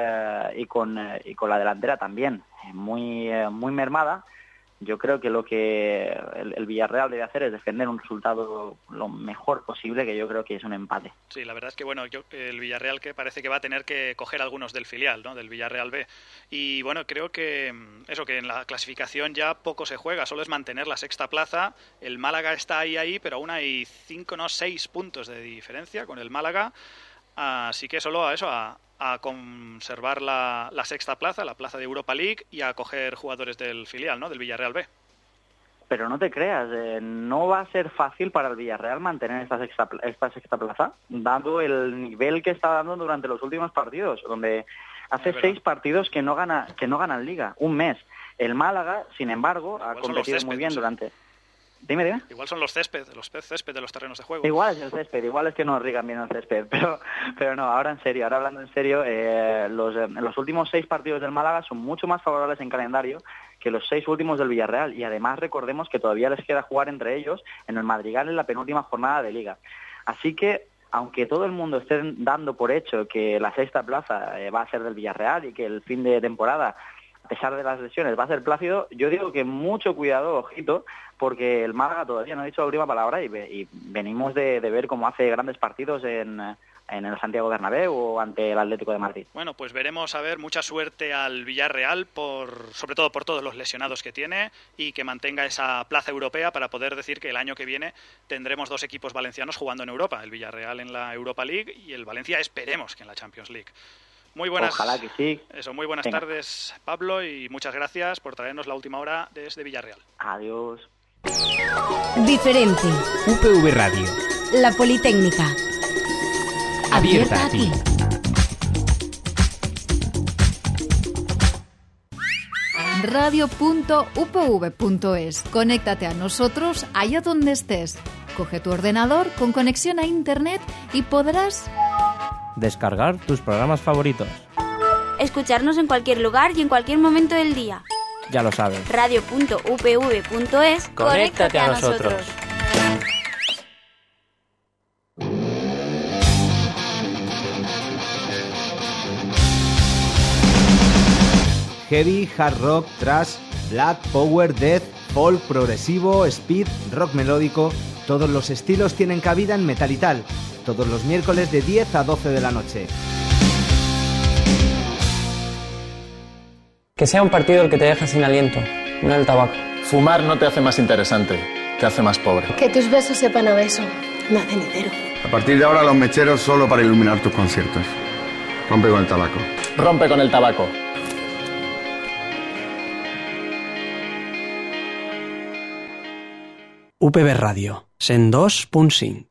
con la delantera también muy mermada, yo creo que lo que el Villarreal debe hacer es defender un resultado lo mejor posible, que yo creo que es un empate.
Sí, la verdad es que el Villarreal que parece que va a tener que coger algunos del filial, ¿no? Del Villarreal B. Y bueno, creo que que en la clasificación ya poco se juega, solo es mantener la sexta plaza. El Málaga está ahí, pero aún hay 6 puntos de diferencia con el Málaga. Así que solo a conservar la sexta plaza, la plaza de Europa League, y a coger jugadores del filial, ¿no? Del Villarreal B.
Pero no te creas, no va a ser fácil para el Villarreal mantener esta sexta plaza, dado el nivel que está dando durante los últimos partidos, donde hace 6 partidos que no ganan Liga, un mes. El Málaga, sin embargo, ha competido muy bien durante... Dime.
Igual son los césped de los terrenos de juego.
Igual es el césped, igual es que no riegan bien el césped, pero no, ahora hablando en serio, los últimos 6 partidos del Málaga son mucho más favorables en calendario que los 6 últimos del Villarreal, y además recordemos que todavía les queda jugar entre ellos en el Madrigal en la penúltima jornada de Liga. Así que, aunque todo el mundo esté dando por hecho que la sexta plaza va a ser del Villarreal y que el fin de temporada, a pesar de las lesiones, va a ser plácido, yo digo que mucho cuidado, ojito, porque el Málaga todavía no ha dicho la última palabra, y venimos de ver cómo hace grandes partidos en el Santiago Bernabéu o ante el Atlético de Madrid.
Bueno, pues veremos, a ver, mucha suerte al Villarreal, sobre todo por todos los lesionados que tiene, y que mantenga esa plaza europea para poder decir que el año que viene tendremos 2 equipos valencianos jugando en Europa, el Villarreal en la Europa League y el Valencia, esperemos, que en la Champions League. Muy buenas.
Ojalá que sí.
Eso, muy buenas tardes, Pablo, y muchas gracias por traernos la última hora desde Villarreal.
Adiós.
Diferente.
UPV Radio.
La Politécnica.
Abierta a ti.
Radio.upv.es. Conéctate a nosotros allá donde estés. Coge tu ordenador con conexión a internet y podrás
descargar tus programas favoritos.
Escucharnos en cualquier lugar y en cualquier momento del día.
Ya lo sabes.
Radio.upv.es.
Conéctate a nosotros.
Heavy, hard rock, thrash, black, power, death, folk, progresivo, speed, rock melódico. Todos los estilos tienen cabida en Metal y Tal. Todos los miércoles de 10 a 12 de la noche.
Que sea un partido el que te deja sin aliento, no el tabaco.
Fumar no te hace más interesante, te hace más pobre.
Que tus besos sepan a beso, no a cenitero.
A partir de ahora los mecheros solo para iluminar tus conciertos. Rompe con el tabaco.
Rompe con el tabaco.
UPV Radio, 102.5.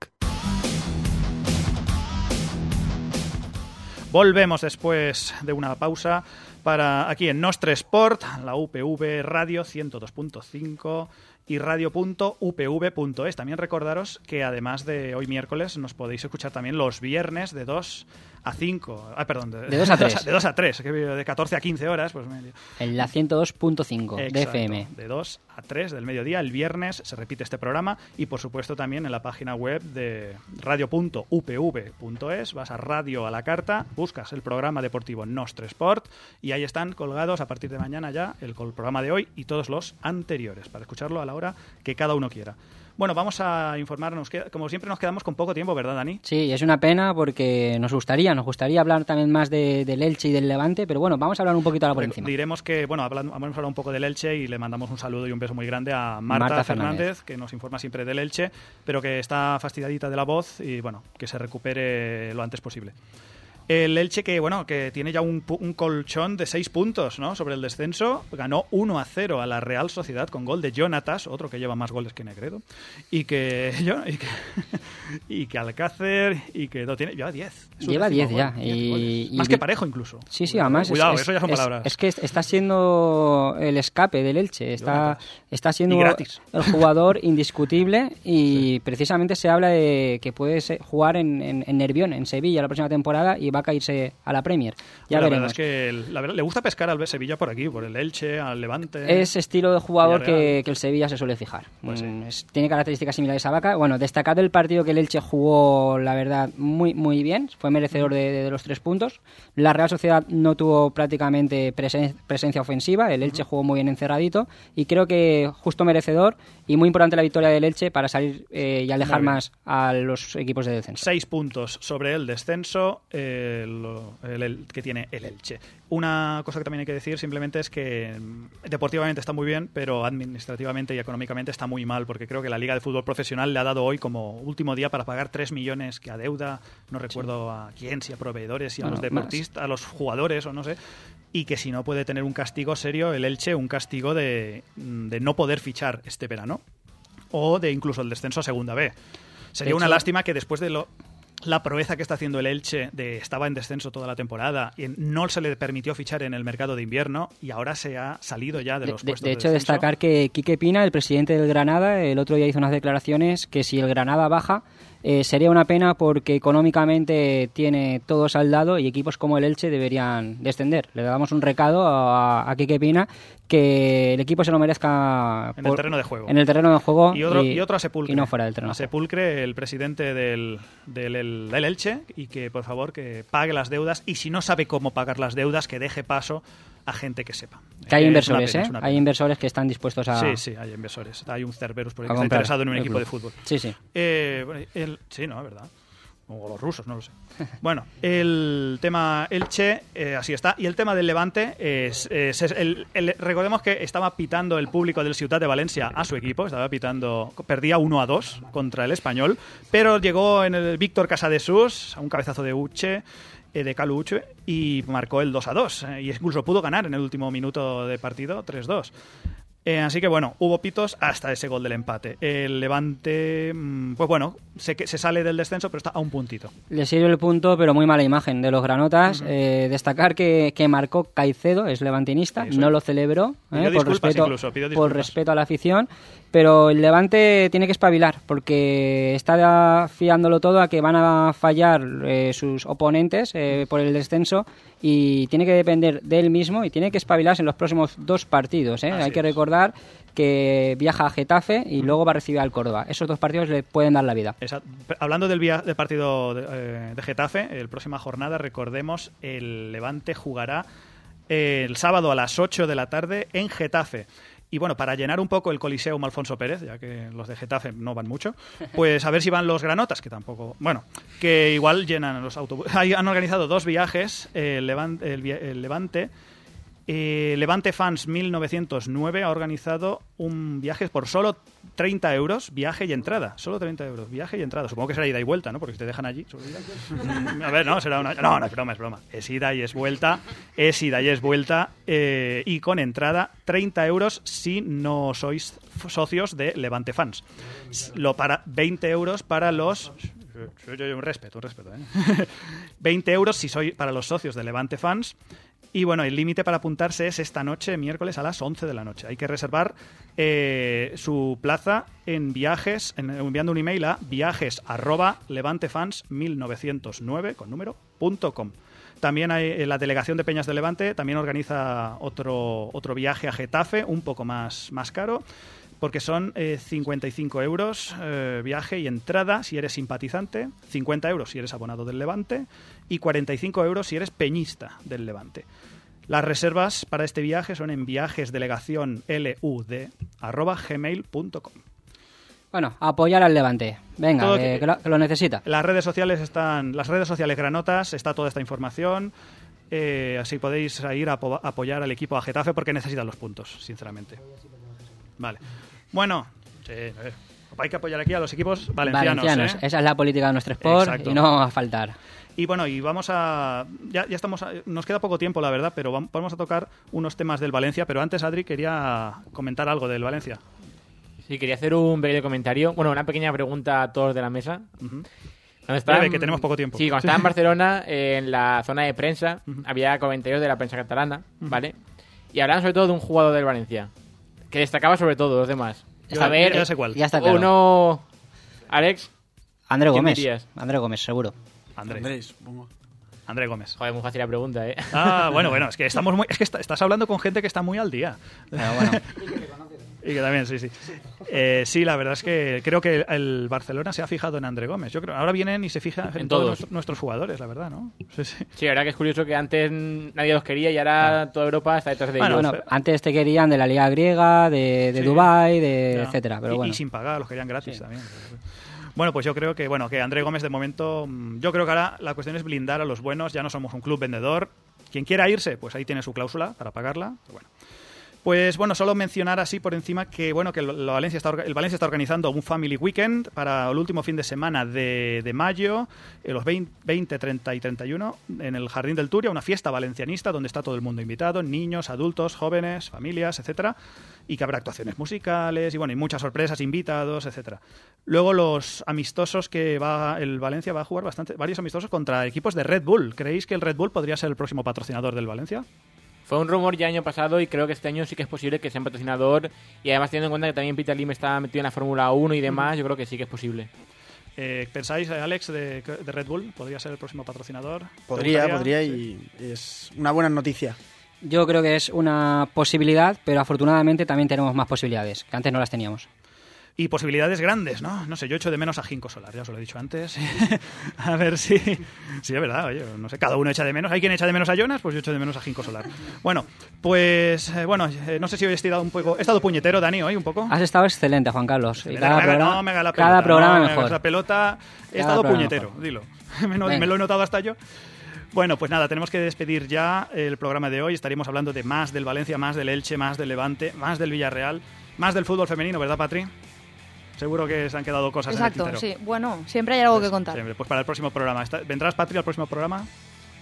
Volvemos después de una pausa para aquí en Nostre Sport, la UPV Radio 102.5 y radio.upv.es. También recordaros que además de hoy miércoles nos podéis escuchar también los viernes de 2 a 5. Perdón,
de 2 a 3.
De 2 a 3, de 14 a 15 horas. Pues
en la 102.5 de FM.
De 2 a 3 del mediodía. El viernes se repite este programa y por supuesto también en la página web de radio.upv.es. Vas a Radio a la Carta, buscas el programa deportivo Nostre Sport y ahí están colgados a partir de mañana ya el programa de hoy y todos los anteriores para escucharlo a la hora que cada uno quiera. Bueno, vamos a informarnos. Como siempre nos quedamos con poco tiempo, ¿verdad, Dani?
Sí, es una pena porque nos gustaría hablar también más del Elche y del Levante, pero bueno, vamos a hablar un poquito ahora por encima.
Diremos que, vamos a hablar un poco del Elche y le mandamos un saludo y un beso muy grande a Marta Fernández, que nos informa siempre del Elche, pero que está fastidiadita de la voz y, bueno, que se recupere lo antes posible. El Elche que tiene ya un colchón de 6 puntos, ¿no? Sobre el descenso, ganó 1-0 a la Real Sociedad con gol de Jonatas, otro que lleva más goles que Negredo, y que Alcácer y que no tiene lleva 10.
Lleva 10 ya y
más que Parejo incluso.
Sí, además
cuidado, eso ya son palabras.
Es que está siendo el escape del Elche, está siendo
el
jugador indiscutible y precisamente se habla de que puede jugar en Nervión, en Sevilla la próxima temporada y va a caerse a la Premier. Ya veremos.
La verdad es que le gusta pescar al Sevilla por aquí, por el Elche, al Levante.
Es estilo de jugador que el Sevilla se suele fijar. Pues sí. Tiene características similares a Vaca. Bueno, destacar el partido que el Elche jugó, la verdad, muy, muy bien. Fue merecedor de los 3 puntos. La Real Sociedad no tuvo prácticamente presencia ofensiva. El Elche jugó muy bien encerradito y creo que justo merecedor y muy importante la victoria del Elche para salir y alejar más a los equipos de descenso.
6 puntos sobre el descenso que tiene el Elche. Una cosa que también hay que decir simplemente es que deportivamente está muy bien, pero administrativamente y económicamente está muy mal, porque creo que la Liga de Fútbol Profesional le ha dado hoy como último día para pagar 3 millones que adeuda, no recuerdo a quién, si a proveedores, si a los deportistas, a los jugadores o no sé, y que si no puede tener un castigo serio el Elche, un castigo de no poder fichar este verano o de incluso el descenso a Segunda B. Sería una lástima que después de la proeza que está haciendo el Elche, estaba en descenso toda la temporada y no se le permitió fichar en el mercado de invierno y ahora se ha salido ya de los puestos de
hecho,
descenso.
destacar que Quique Pina, el presidente del Granada, el otro día hizo unas declaraciones que si el Granada baja sería una pena porque económicamente tiene todo saldado y equipos como el Elche deberían descender. Le damos un recado a Quique Pina que el equipo se lo merezca
en el terreno de juego.
En el terreno de juego
y otro a Sepulcre.
Y no fuera del terreno.
A Sepulcre, el presidente del Elche, y que por favor que pague las deudas y si no sabe cómo pagar las deudas que deje paso a gente que sepa.
Que hay inversores, hay inversores que están dispuestos a...
Sí, hay inversores. Hay un Cerberus por ahí que está interesado en un equipo de fútbol.
Sí.
Sí, no, es verdad. O los rusos, no lo sé. Bueno, el tema Elche, así está. Y el tema del Levante, recordemos que estaba pitando el público del Ciutat de Valencia a su equipo, perdía 1-2 contra el Español, pero llegó en el Víctor Casadesús, a un cabezazo de Uche, de Kalu Uche y marcó el 2-2 y incluso pudo ganar en el último minuto de partido 3-2. Así que bueno, hubo pitos hasta ese gol del empate. El Levante, pues bueno, se sale del descenso, pero está a un puntito.
Le sirve el punto, pero muy mala imagen de los granotas. Destacar que marcó Caicedo, es levantinista, no lo celebró, por respeto a la afición. Pero el Levante tiene que espabilar, porque está fiándolo todo a que van a fallar sus oponentes por el descenso, y tiene que depender de él mismo y tiene que espabilarse en los próximos 2 partidos. Hay que recordar que viaja a Getafe y luego va a recibir al Córdoba. Esos 2 partidos le pueden dar la vida.
Hablando del partido de Getafe, la próxima jornada, recordemos, el Levante jugará el sábado a las 8 de la tarde en Getafe. Y bueno, para llenar un poco el Coliseum Alfonso Pérez, ya que los de Getafe no van mucho, pues a ver si van los granotas, que tampoco... Bueno, que igual llenan los autobuses. Han organizado 2 viajes, el Levante... Levante Fans 1909 ha organizado un viaje por solo 30 euros, viaje y entrada. Solo 30 euros, viaje y entrada. Supongo que será ida y vuelta, ¿no? Porque si te dejan allí... A ver, no, será una... No, es broma. Es ida y es vuelta. Y con entrada 30 euros si no sois socios de Levante Fans. Para 20 euros para los... Un respeto, 20 euros si sois para los socios de Levante Fans. Y bueno, el límite para apuntarse es esta noche, miércoles a las 11 de la noche. Hay que reservar su plaza en viajes, enviando un email a viajes@levantefans1909.com. También hay la delegación de Peñas de Levante, también organiza otro viaje a Getafe, un poco más caro, porque son 55 euros viaje y entrada si eres simpatizante, 50 euros si eres abonado del Levante y 45 euros si eres peñista del Levante. Las reservas para este viaje son en viajesdelegacionlud@gmail.com.
Bueno, apoyar al Levante. Venga, que lo necesita.
Las redes sociales granotas, está toda esta información. Así podéis ir a apoyar al equipo a Getafe porque necesitan los puntos, sinceramente. Vale. Bueno, hay que apoyar aquí a los equipos valencianos.
Esa es la política de nuestro sport. Exacto. Y no va a faltar.
Y bueno, y vamos a... Ya estamos... Nos queda poco tiempo, la verdad, pero vamos a tocar unos temas del Valencia. Pero antes, Adri, quería comentar algo del Valencia.
Sí, quería hacer un pequeño comentario. Bueno, una pequeña pregunta a todos de la mesa.
Breve, que tenemos poco tiempo.
Sí, cuando estaba en Barcelona, en la zona de prensa, había comentarios de la prensa catalana, ¿vale? Y hablaban sobre todo de un jugador del Valencia, que destacaba sobre todo los demás.
Ya sé cuál.
Ya está claro.
Uno... Alex.
André Gómez. André Gómez, seguro.
Andrés, supongo. André Gómez.
Joder, muy fácil la pregunta, ¿eh?
Bueno, es que estás hablando con gente que está muy al día.
Pero bueno.
Y que también, sí. Sí, la verdad es que creo que el Barcelona se ha fijado en André Gómez. Yo creo ahora vienen y se fijan en todos nuestros jugadores, la verdad, ¿no?
Sí, la verdad que es curioso que antes nadie los quería y ahora toda Europa está detrás de ellos.
Bueno, antes te querían de la Liga Griega, de Dubái, etcétera. Pero bueno.
Y sin pagar, los querían gratis también. Bueno, pues yo creo que André Gómez de momento, yo creo que ahora la cuestión es blindar a los buenos, ya no somos un club vendedor. Quien quiera irse, pues ahí tiene su cláusula para pagarla. Pero bueno. Pues bueno, solo mencionar así por encima que el Valencia está organizando un Family Weekend para el último fin de semana de mayo, los 20, 30 y 31, en el Jardín del Turia, una fiesta valencianista donde está todo el mundo invitado, niños, adultos, jóvenes, familias, etcétera, y que habrá actuaciones musicales y muchas sorpresas, invitados, etcétera. Luego los amistosos el Valencia va a jugar varios amistosos contra equipos de Red Bull. ¿Creéis que el Red Bull podría ser el próximo patrocinador del Valencia?
Fue un rumor ya año pasado y creo que este año sí que es posible que sea un patrocinador, y además teniendo en cuenta que también Peter Lim está metido en la Fórmula 1 y demás, yo creo que sí que es posible.
¿Pensáis, Alex, de Red Bull podría ser el próximo patrocinador?
Podría y es una buena noticia.
Yo creo que es una posibilidad, pero afortunadamente también tenemos más posibilidades, que antes no las teníamos.
Y posibilidades grandes, ¿no? No sé, yo echo de menos a Jinko Solar, ya os lo he dicho antes. A ver si... Sí, es verdad, oye, no sé, cada uno echa de menos. Hay quien echa de menos a Jonas, pues yo echo de menos a Jinko Solar. Bueno, pues, no sé si hoy he estado un poco... He estado puñetero, Dani, hoy un poco.
Has estado excelente, Juan Carlos.
Y cada programa mejor. La pelota, he estado puñetero, mejor. Dilo. Me lo he notado hasta yo. Bueno, pues nada, tenemos que despedir ya el programa de hoy. Estaremos hablando de más del Valencia, más del Elche, más del Levante, más del Villarreal, más del fútbol femenino, ¿verdad, Patri? Seguro que se han quedado cosas
Exacto,
en el tintero.
Sí. Bueno, siempre hay algo que contar.
Siempre. Pues para el próximo programa. ¿Vendrás, Patri, al próximo programa?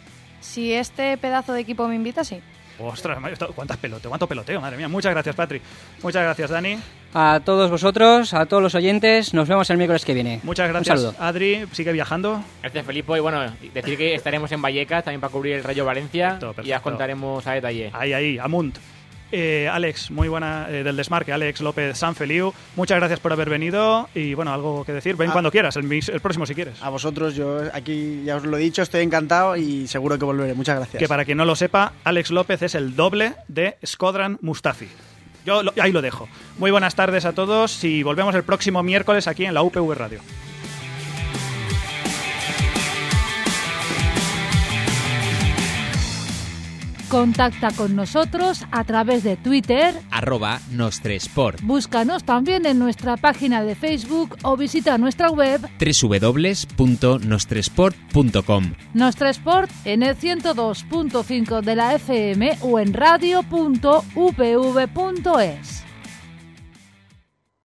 Si este pedazo de equipo me invita, sí.
Ostras, cuánto peloteo, madre mía. Muchas gracias, Patri. Muchas gracias, Dani.
A todos vosotros, a todos los oyentes, nos vemos el miércoles que viene.
Muchas gracias, Adri. Sigue viajando.
Gracias, Felipe. Y bueno, decir que estaremos en Vallecas también para cubrir el Rayo Valencia. Perfecto. Y ya os contaremos a detalle.
Ahí, Amunt. Alex, muy buena, del Desmarque, Alex López Sanfeliu, muchas gracias por haber venido y bueno, algo que decir, ven cuando quieras, el próximo si quieres.
A vosotros, yo aquí ya os lo he dicho, estoy encantado y seguro que volveré, muchas gracias.
Que para quien no lo sepa, Alex López es el doble de Shkodran Mustafi. Ahí lo dejo. Muy buenas tardes a todos y volvemos el próximo miércoles aquí en la UPV Radio.
Contacta con nosotros a través de Twitter
@Nostresport.
Búscanos también en nuestra página de Facebook o visita nuestra web
www.nostresport.com.
Nostresport en el 102.5 de la FM o en radio.upv.es.